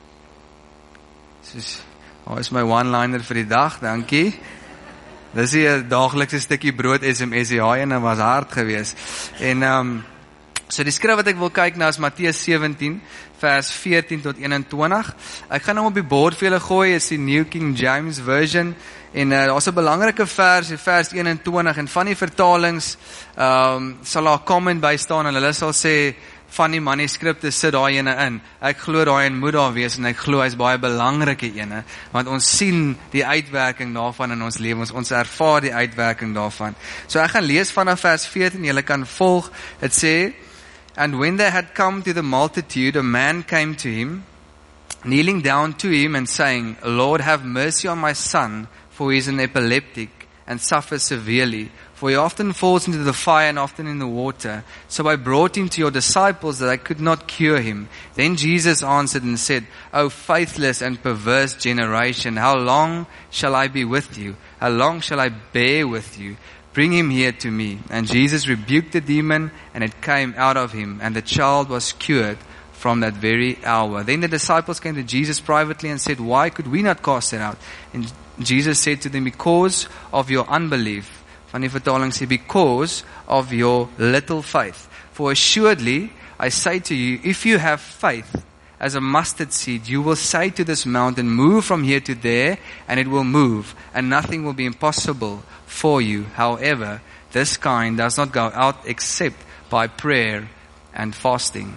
Soos, is my one-liner vir die dag, dankie. Dis hier 'n daaglikse stukkie brood SMS, ja, en was hard geweest. En So die skrif wat ek wil kyk na is Matteus 17, vers 14 tot 21. Ek gaan hom op die bord vir julle gooi, is die New King James Version, en daar's 'n belangrike vers, vers 21, en van die vertalings sal daar 'n comment by staan, en hulle sal sê, van die manuskripte sit daai ene in. Ek glo daai een moet daar wees, en ek glo hy's baie belangrike ene, want ons sien die uitwerking daarvan in ons lewens, ons ervaar die uitwerking daarvan. So ek gaan lees vanaf vers 14, julle kan volg. Dit sê, "And when they had come to the multitude, a man came to him, kneeling down to him and saying, Lord, have mercy on my son, for he is an epileptic and suffers severely. For he often falls into the fire and often in the water. So I brought him to your disciples that I could not cure him. Then Jesus answered and said, O faithless and perverse generation, how long shall I be with you? How long shall I bear with you? Bring him here to me." And Jesus rebuked the demon, and it came out of him, and the child was cured from that very hour. Then the disciples came to Jesus privately and said, "Why could we not cast it out?" And Jesus said to them, "Because of your unbelief." Van die vertaling sê, "Because of your little faith. For assuredly, I say to you, if you have faith as a mustard seed, you will say to this mountain, move from here to there, and it will move, and nothing will be impossible for you. However, this kind does not go out except by prayer and fasting."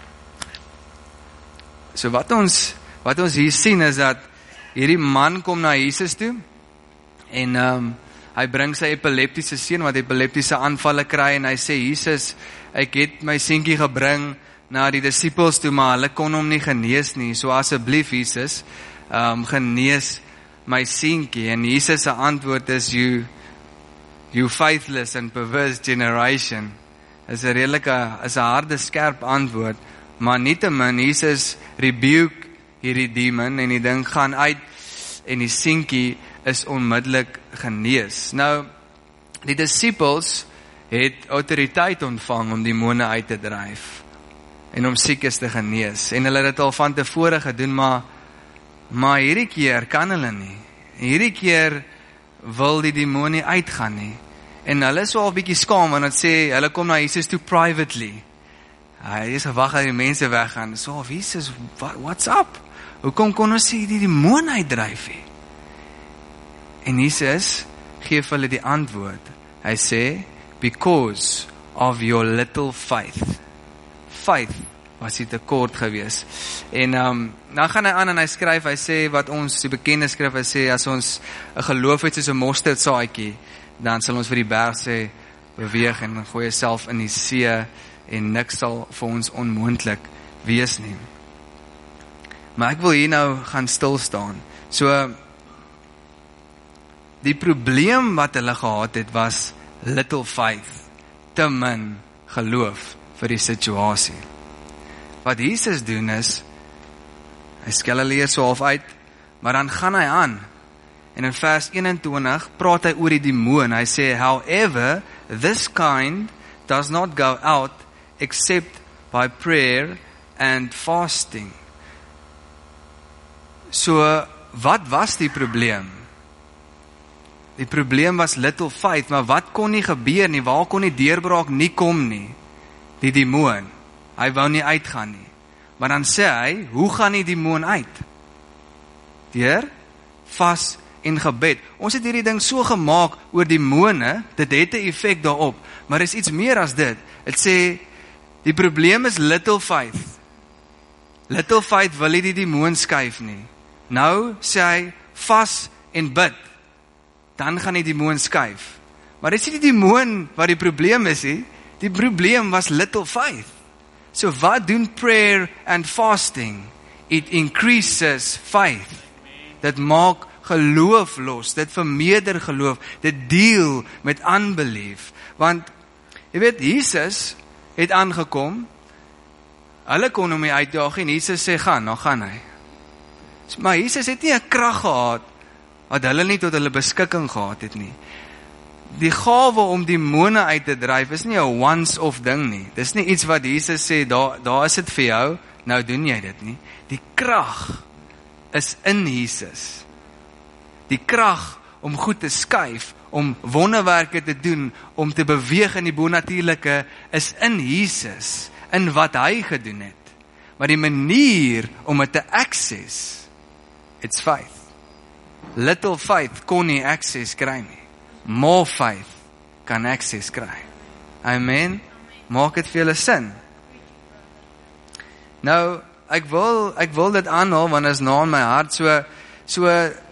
So wat ons hier sien is dat hierdie man kom na Jesus toe, en hy bring sy epileptiese seun wat epileptiese aanvalle kry, en hy sê, "Jesus, ek het my seentjie gebring na die disippels toe, maar hulle kon hom nie genees nie, so asseblief Jesus, genees my seentjie." En Jesus se antwoord is, you faithless and perverse generation. Is 'n harde, skerp antwoord, maar nietemin, Jesus rebuke hierdie demon, en die ding gaan uit, en die seentjie is onmiddellik genees. Nou, die disippels het autoriteit ontvang om demone uit te dryf, en om siekes te genees, en hulle het dit al van tevore gedoen, maar hierdie keer kan hulle nie. Hierdie keer wil die demone nie uitgaan nie, en hulle is wel 'n bietjie skaam, want het sê, hulle kom na Jesus toe privately. Hy is gewag dat die mense weggaan, so, Jesus, what's up? Hoekom kon ons die demone uitdryf nie? En Jesus gee vir hulle die antwoord. Hy sê, "Because of your little faith." Faith was die tekort gewees. En dan gaan hy aan en hy skryf, hy sê wat ons, die bekende skrif, hy sê, as ons 'n geloof het soos 'n mosterdsaadjie, dan sal ons vir die berg sê, beweeg en gooi jouself in die see, en niks sal vir ons onmoontlik wees nie. Maar ek wil hier nou gaan stil staan. So, die probleem wat hulle gehad het was little faith, te min geloof vir die situasie. Wat Jesus doen is, hy skel hulle eers so half uit, maar dan gaan hy aan, en in vers 21 praat hy oor die demoon. Hy sê, "However, this kind does not go out except by prayer and fasting." So, wat was die probleem? Die probleem was little faith, maar wat kon nie gebeur nie? Waar kon die deurbraak nie kom nie? Die demoon. Hy wou nie uitgaan nie. Maar dan sê hy, hoe gaan die demoon uit? Deur vas en gebed. Ons het hierdie ding so gemaak oor demone, dit het 'n effek daarop, maar is iets meer as dit. Het sê, die probleem is little faith. Little faith wil nie die demoon skuif nie. Nou sê hy, vas en bid, dan gaan die demoon skuif. Maar dit is nie die demoon wat die probleem is nie. Die probleem was little faith. So wat doen prayer and fasting? It increases faith. Dit maak geloof los, dit vermeerder geloof, dit deel met unbelief. Want, jy weet, Jesus het aangekom, hulle kon hom nie uitdaag en Jesus sê, gaan, nou gaan hy. Maar Jesus het nie 'n krag gehad, wat hulle nie tot hulle beskikking gehad het nie. Die gawe om demone uit te dryf is nie 'n once-off ding nie. Dis nie iets wat Jesus sê, daar is dit vir jou, nou doen jy dit nie. Die krag is in Jesus. Die krag om goed te skuif, om wonderwerke te doen, om te beweeg in die bonatuurlike, is in Jesus, in wat hy gedoen het. Maar die manier om het te access, it's faith. Little faith kon nie access kry nie. More faith kan access kry. Amen. Maak het vir julle sin? Nou, ek wil dit aanhaal, want is na in my hart, so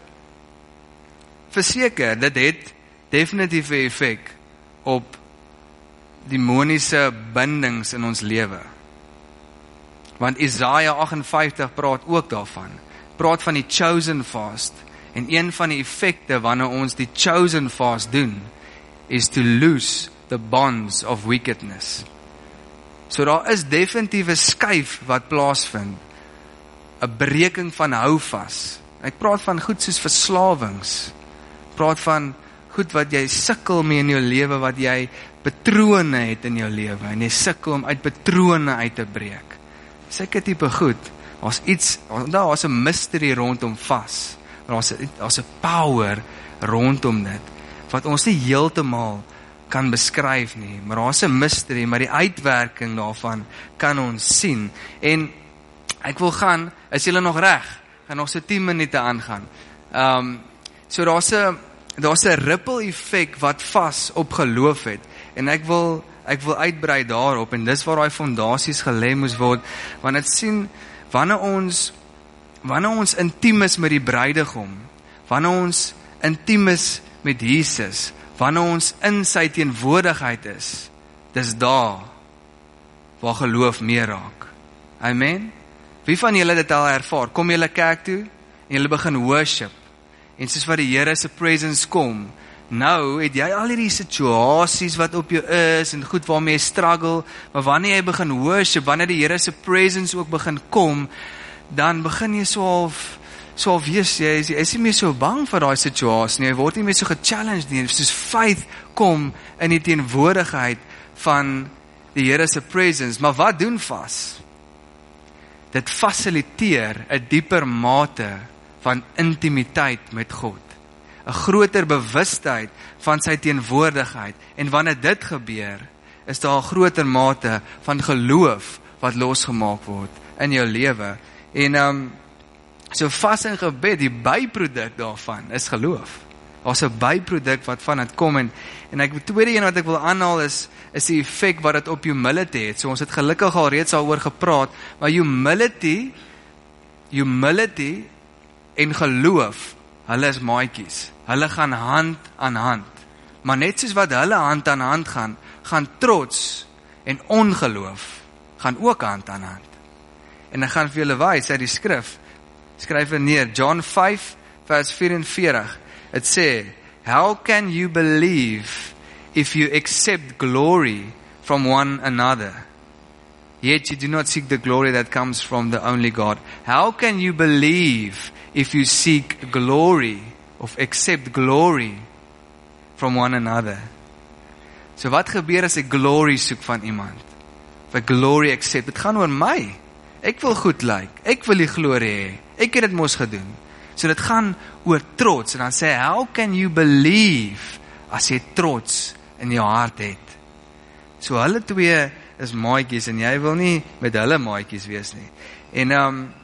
verseker, dit het definitief 'n effek op demoniese bindings in ons lewe. Want Jesaja 58 praat ook daarvan. Praat van die chosen fast. En een van die effekte wanneer ons die chosen fast doen, is to loose the bonds of wickedness. So daar is definitief 'n skuif wat plaasvind. 'n Breking van houvas. Ek praat van goed soos verslawings. Praat van goed wat jy sukkel mee in jou lewe, wat jy patrone het in jou lewe, en jy sukkel om uit patrone uit te breek. Sulke tipe goed, daar's 'n mystery rondom vas, daar's 'n power rondom dit, wat ons nie heeltemal kan beskryf nie, maar daar's 'n mystery, maar die uitwerking daarvan kan ons sien. En ek wil gaan, is julle nog reg? Gaan nog so 10 minute aangaan. So daar's 'n ripple effek wat vas op geloof het, en ek wil uitbrei daarop, en dis waar daai fondasies gelê moes word, want dit sien, wanneer ons intiem is met die bruidegom, wanneer ons intiem is met Jesus, wanneer ons in sy teenwoordigheid is, dis daar waar geloof meer raak. Amen. Wie van julle dit al ervaar? Kom julle kerk toe en julle begin worship, en soos wat die Here se presence kom, nou het jy al hierdie situasies wat op jou is, en goed waarmee jy struggle, maar wanneer jy begin worship, wanneer die Here se presence ook begin kom, dan begin jy so half wees, jy is nie meer so bang vir daai situasie nie, jy word nie meer so gechallenged nie, soos faith kom in die teenwoordigheid van die Here se presence. Maar wat doen vas? Dit fasiliteer 'n dieper mate van intimiteit met God, 'n groter bewustheid van sy teenwoordigheid, en wanneer dit gebeur, is daar 'n groter mate van geloof wat losgemaak word in jou lewe. En so vas en gebed, die byproduk daarvan is geloof. Daar's 'n byproduk wat van dit kom, en die tweede een wat ek wil aanhaal is die effek wat dit op humility het. So ons het gelukkig al reeds daaroor gepraat, maar humility en geloof, hulle is maatjies. Hulle gaan hand aan hand. Maar net soos wat hulle hand aan hand gaan trots en ongeloof gaan ook hand aan hand. En ek gaan vir julle wys uit die skrif. Skryf dit neer, John 5 vers 44. It sê, how can you believe if you accept glory from one another? Yet you do not seek the glory that comes from the only God. How can you believe if you seek glory, of accept glory from one another? So wat gebeur as ek glory soek van iemand? Of ek glory accept? Het gaan oor my. Ek wil goed lyk. Ek wil die glorie hê. Ek het dit mos gedoen. So dit gaan oor trots. En dan sê, how can you believe as jy trots in jou hart het? So hulle twee is maatjies, en jy wil nie met hulle maatjies wees nie. En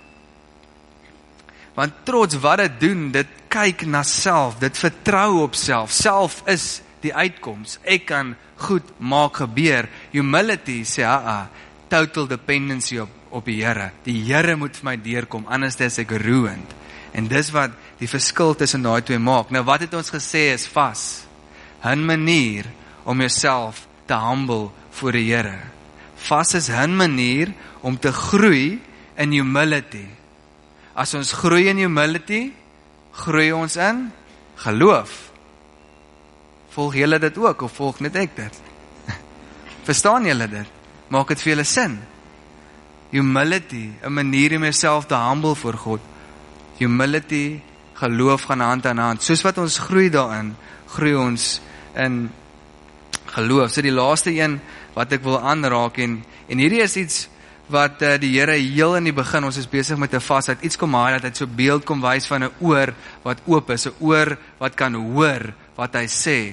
want trots, wat dit doen, dit kyk na self, dit vertrou op self. Self is die uitkoms. Ek kan goed maak gebeur. Humility sê, total dependency op die Here. Die Here moet vir my deurkom, anders is ek ruined. En dis wat die verskil tussen daai twee maak. Nou wat het ons gesê is vas? 'n manier om jouself te humble voor die Here. Vas is 'n manier om te groei in humility. As ons groei in humility, groei ons in geloof. Volg julle dit ook, of volg net ek dit? Verstaan julle dit? Maak dit vir julle sin? Humility, 'n manier om jouself te humble voor God. Humility, geloof gaan hand aan hand. Soos wat ons groei daarin, groei ons in geloof. So die laaste een wat ek wil aanraak, en hierdie is iets wat die Here heel in die begin, ons is besig met 'n vas, het iets kom haal, dat hy so beeld kom wys van 'n oor wat oop is, 'n oor wat kan hoor wat hy sê.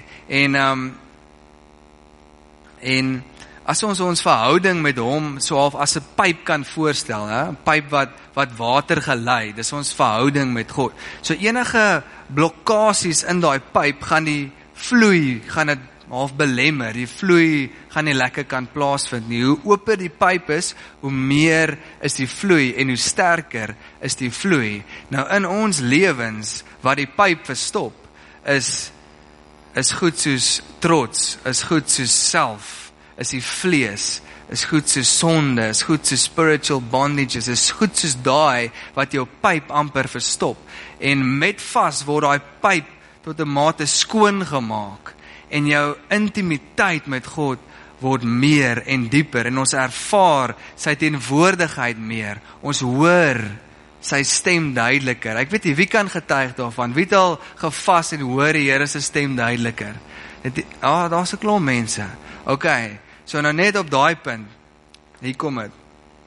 En as ons verhouding met hom so half as 'n pyp kan voorstel, 'n pyp wat water gelei, dis ons verhouding met God. So enige blokkasies in daai pyp gaan die vloei, gaan dit half belemmer, die vloei gaan nie lekker kan plaasvind nie. Hoe oper die pyp is, hoe meer is die vloei en hoe sterker is die vloei. Nou in ons lewens, wat die pyp verstop, is goed soos trots, is goed soos self, is die vlees, is goed soos sonde, is goed soos spiritual bondages, is goed soos daai wat jou pyp amper verstop. En met vas word daai pyp tot 'n mate skoon gemaak en jou intimiteit met God word meer en dieper en ons ervaar sy teenwoordigheid meer. Ons hoor sy stem duideliker. Ek weet nie, wie kan getuig daarvan? Wie het al gevas en hoor die Here se stem duideliker? Daar's 'n klomp mense. Okay, so nou net op daai punt, hier kom dit.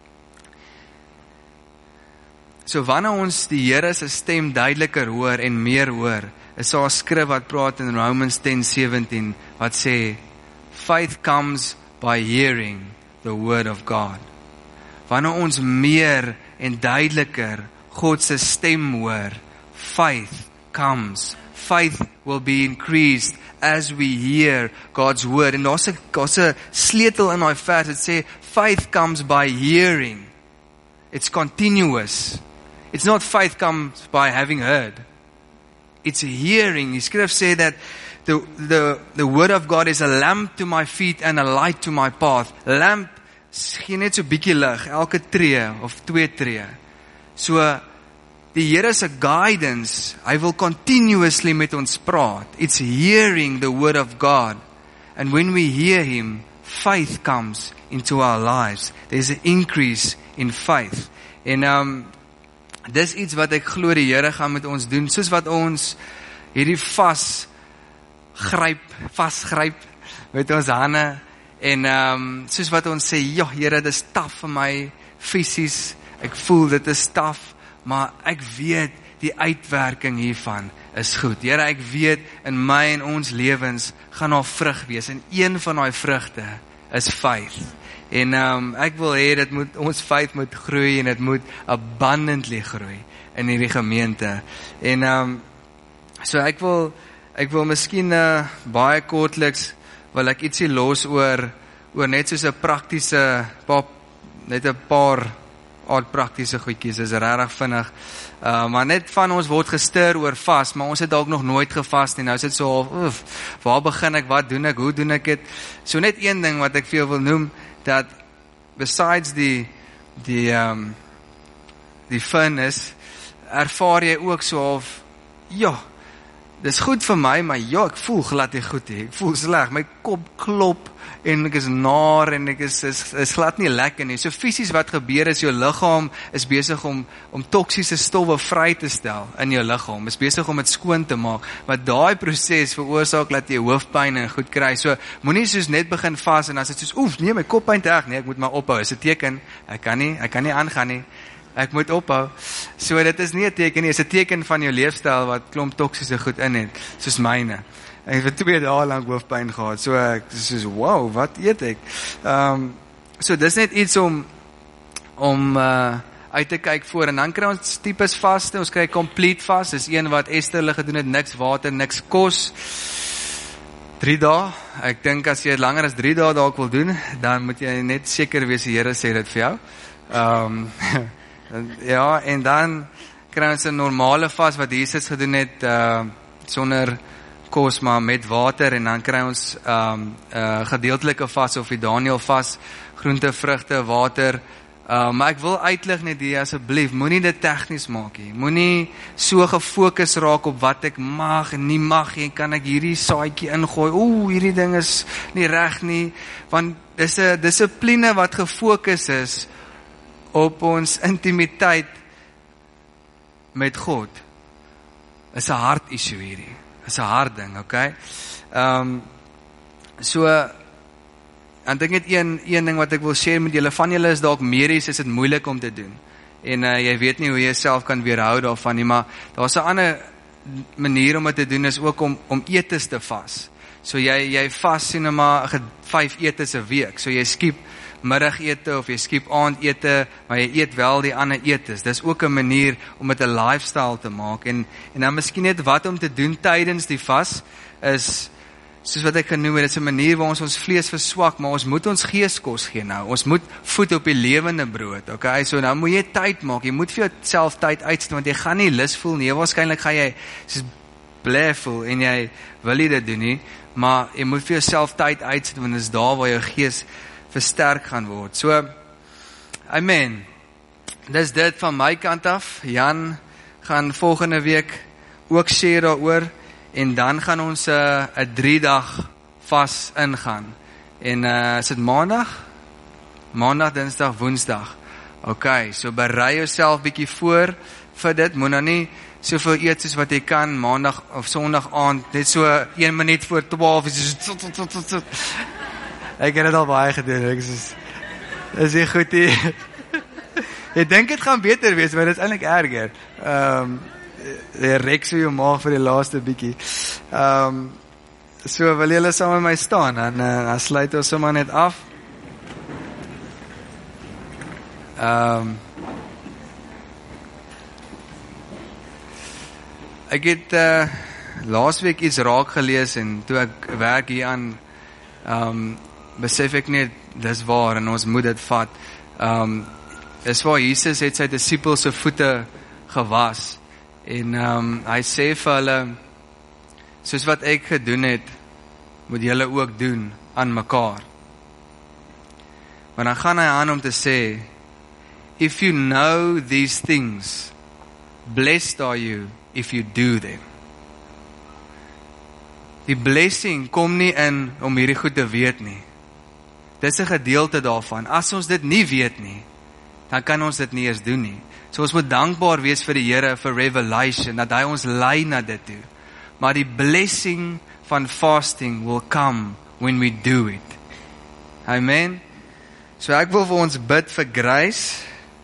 So wanneer ons die Here se stem duideliker hoor en meer hoor, is daar 'n skrif wat praat in Romans 10:17 wat sê, faith comes by hearing the word of God. Wanneer ons meer en duideliker God se stem hoor, faith comes. Faith will be increased as we hear God's word. En daar's 'n sleutel in daai vers, dit sê, faith comes by hearing. It's continuous. It's not faith comes by having heard. It's hearing. Die skrif sê that the word of God is a lamp to my feet and a light to my path. Lamp gee net so bietjie lig, elke tree of 2 tree. So die Here se guidance, hy wil continuously met ons praat. It's hearing the word of God. And when we hear him, faith comes into our lives. There's an increase in faith. En dis iets wat ek glo die Here gaan met ons doen, soos wat ons hierdie vasgryp met ons hande, en soos wat ons sê, ja Here, dit is taaf vir my, fisies, ek voel dit is taaf, maar ek weet die uitwerking hiervan is goed. Here, ek weet in my en ons lewens gaan daar vrug wees, en een van daai vrugte is faith. En ek wil hê ons faith moet groei en dit moet abundantly groei in hierdie gemeente. En so ek wil miskien baie kortliks wil ek ietsie los oor net soos 'n praktiese net 'n paar praktiese goedjies, is regtig vinnig. Maar net van ons word gestuur oor vas, maar ons het dalk nog nooit gevas nie. Nou is dit so waar begin ek, wat doen ek, hoe doen ek dit? So net een ding wat ek vir jou wil noem, dat besides die furnace, ervaar jy ook so half, ja, dis goed vir my, maar ja, ek voel glad nie goed nie, ek voel sleg, my kop klop, en ek is naar, en ek is glad nie lekker nie. So fisies wat gebeur is, jou liggaam is besig om toksiese stowwe vry te stel in jou liggaam, is besig om dit skoon te maak, maar daai proses veroorsaak dat jy hoofpyn en goed kry. So moenie soos net begin vas, en as dit soos, nee, my kop pyn te erg, nee, ek moet maar ophou, is 'n teken, ek kan nie aangaan nie, ek moet ophou. So dit is nie 'n teken nie, is 'n teken van jou leefstyl wat klomp toksiese goed in het, soos myne. Ek het 2 dae lank hoofpyn gehad, so ek soos, wow, wat eet ek? So dis net iets om uit te kyk voor, en dan kry ons tipes vaste, ons kry complete vas, dis een wat Esther hulle gedoen het, niks water, niks kos, 3 dae, ek dink as jy langer as 3 dae dalk wil doen, dan moet jy net seker wees, die Here sê dit vir jou. Ja, en dan kry ons 'n normale vas wat Jesus gedoen het, sonder kos, maar met water, en dan kry ons gedeeltelike vas, of die Daniel vas, groente, vrugte, water, maar ek wil uitlig net hier, asseblief, moenie dit tegnies maak nie, moenie so gefokus raak op wat ek mag en nie mag, en kan ek hierdie saadjie ingooi, hierdie ding is nie reg nie, want dis 'n dissipline wat gefokus is op ons intimiteit met God, is 'n hart issue hierdie, is 'n hart ding, okay? So, en dink net een ding wat ek wil share met julle, van julle is dalk medies, is dit moeilik om te doen, en jy weet nie hoe jy jouself kan weerhou daarvan nie, maar daar's 'n ander manier om dit te doen is ook om etes te vas. So jy vas sien nou maar 5 etes 'n week. So jy skiep middagete of jy skiep aandete, maar jy eet wel die ander etes. Dis ook 'n manier om dit 'n lifestyle te maak. En dan miskien net wat om te doen tydens die vas is soos wat ek genoem het, dit is 'n manier waar ons vlees verswak, maar ons moet ons geeskos gee nou. Ons moet voed op die lewende brood, okay? So nou moet jy tyd maak. Jy moet vir jouself tyd uitsit, want jy gaan nie lus voel nie. Waarskynlik gaan jy soos blê voel en jy wil nie dit doen nie, maar jy moet vir jouself tyd uitsit, want dit is daar waar jou gees versterk gaan word. So, amen. Dis dit van my kant af. Jan gaan volgende week ook share daaroor. En dan gaan ons 'n 3-dag vas ingaan. En is dit maandag? Maandag, Dinsdag, Woensdag. Okay, so berei jouself bietjie voor vir dit. Moet nou nie soveel eet soos wat jy kan maandag of sondag aand, net so 1 minuut voor 12 is so. Ek het dit al baie gedoen. Ek is nie goed nie. Ek dink dit gaan beter wees, maar dit is eintlik erger. Jy rek so jou maag vir die laaste bietjie. So wil julle saam met my staan, dan sluit ons sommer net af. Ek het laasweek iets raak gelees en toe ek werk hier aan besef ek net, dis waar en ons moet dit vat. Dis waar Jesus het sy disippels se voete gewas. En hy sê vir hulle, soos wat ek gedoen het, moet julle ook doen aan mekaar. Maar dan gaan hy aan om te sê, if you know these things, blessed are you if you do them. Die blessing kom nie in om hierdie goed te weet nie. Dit is 'n gedeelte daarvan. As ons dit nie weet nie, dan kan ons dit nie eens doen nie. So ons moet dankbaar wees vir die Here vir revelation, dat hy ons lei na dit toe. Maar die blessing van fasting will come when we do it. Amen. So ek wil vir ons bid vir grace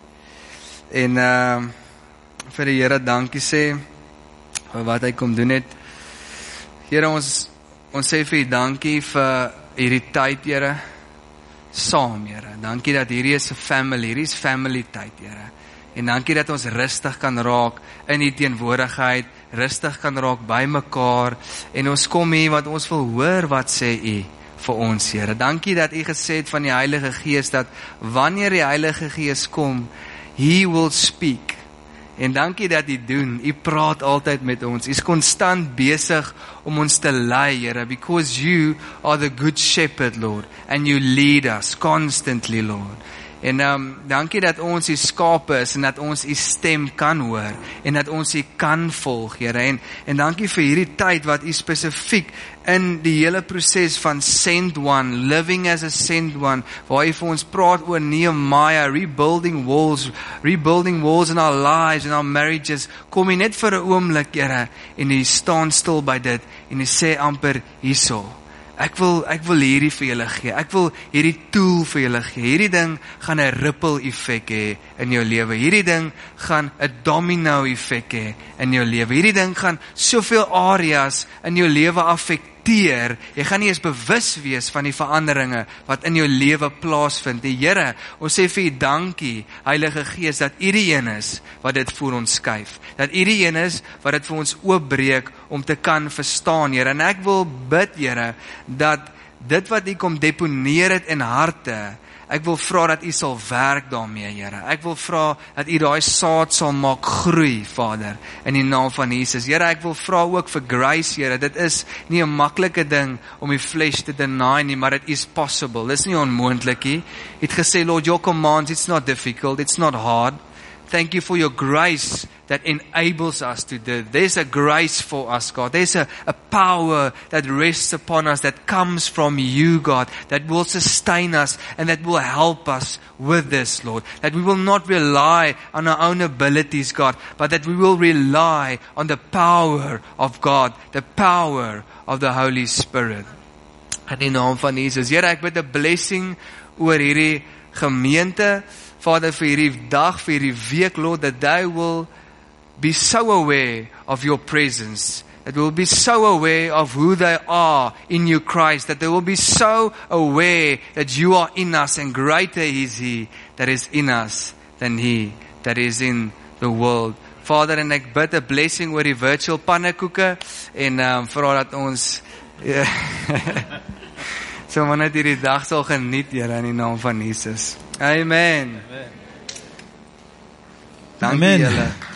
en vir die Here dankie sê vir wat hy kom doen het. Here, ons sê vir U dankie vir hierdie tyd, Here, saam, Here. Dankie dat hierdie is 'n family, hierdie is family tyd, Here. En dankie dat ons rustig kan raak in U teenwoordigheid, rustig kan raak by mekaar, en ons kom hier want ons wil hoor wat sê U vir ons, Here. Dankie dat U gesê het van die Heilige Gees, dat wanneer die Heilige Gees kom, He will speak. En dankie dat U doen, U praat altyd met ons, U is konstant besig om ons te lei, Here, because You are the good shepherd, Lord, and You lead us constantly, Lord. En dankie dat ons U skape is, en dat ons U stem kan hoor, en dat ons U kan volg, Here, en dankie vir hierdie tyd wat U spesifiek in die hele proses van sent one, living as a sent one, waar U vir ons praat oor Nehemiah, rebuilding walls in our lives, in our marriages, kom U net vir 'n oomblik, Here, en U staan stil by dit, en U sê amper hierso, ek wil hierdie vir julle gee, ek wil hierdie tool vir julle gee, hierdie ding gaan 'n ripple effek hê in jou lewe, hierdie ding gaan 'n domino effek hê in jou lewe, hierdie ding gaan soveel areas in jou lewe affekteer, jy gaan nie eens bewus wees van die veranderinge wat in jou lewe plaasvind. Die Here, ons sê vir U dankie, Heilige Gees, dat U die een is wat dit vir ons skuif, dat U die een is wat dit vir ons oopbreek om te kan verstaan, Here. En ek wil bid, Here, dat dit wat U kom deponeer het in harte, ek wil vra dat U sal werk daarmee, Here. Ek wil vra dat U daai saad sal maak groei, Vader, in die naam van Jesus. Here, ek wil vra ook vir grace, Here. Dit is nie 'n maklike ding om die flesh te deny nie, maar it is possible. Dit is nie onmoontlik nie. Het gesê, Lord, your commands, it's not difficult, it's not hard. Thank you for your grace that enables us to do. There's a grace for us, God. There's a power that rests upon us, that comes from You, God, that will sustain us and that will help us with this, Lord. That we will not rely on our own abilities, God, but that we will rely on the power of God, the power of the Holy Spirit. In die naam van Jesus. Here, ek bid 'n blessing oor hierdie gemeente, Vader, vir hierdie dag, vir hierdie week, Lord, that they will be so aware of your presence, that will be so aware of who they are in you, Christ, that they will be so aware that you are in us and greater is He that is in us than he that is in the world. Vader, en ek bid 'n blessing oor die virtual pannekoeke en vra dat ons so maar net hierdie dag sal geniet, Here, in die naam van Jesus. Amen. Dankie julle.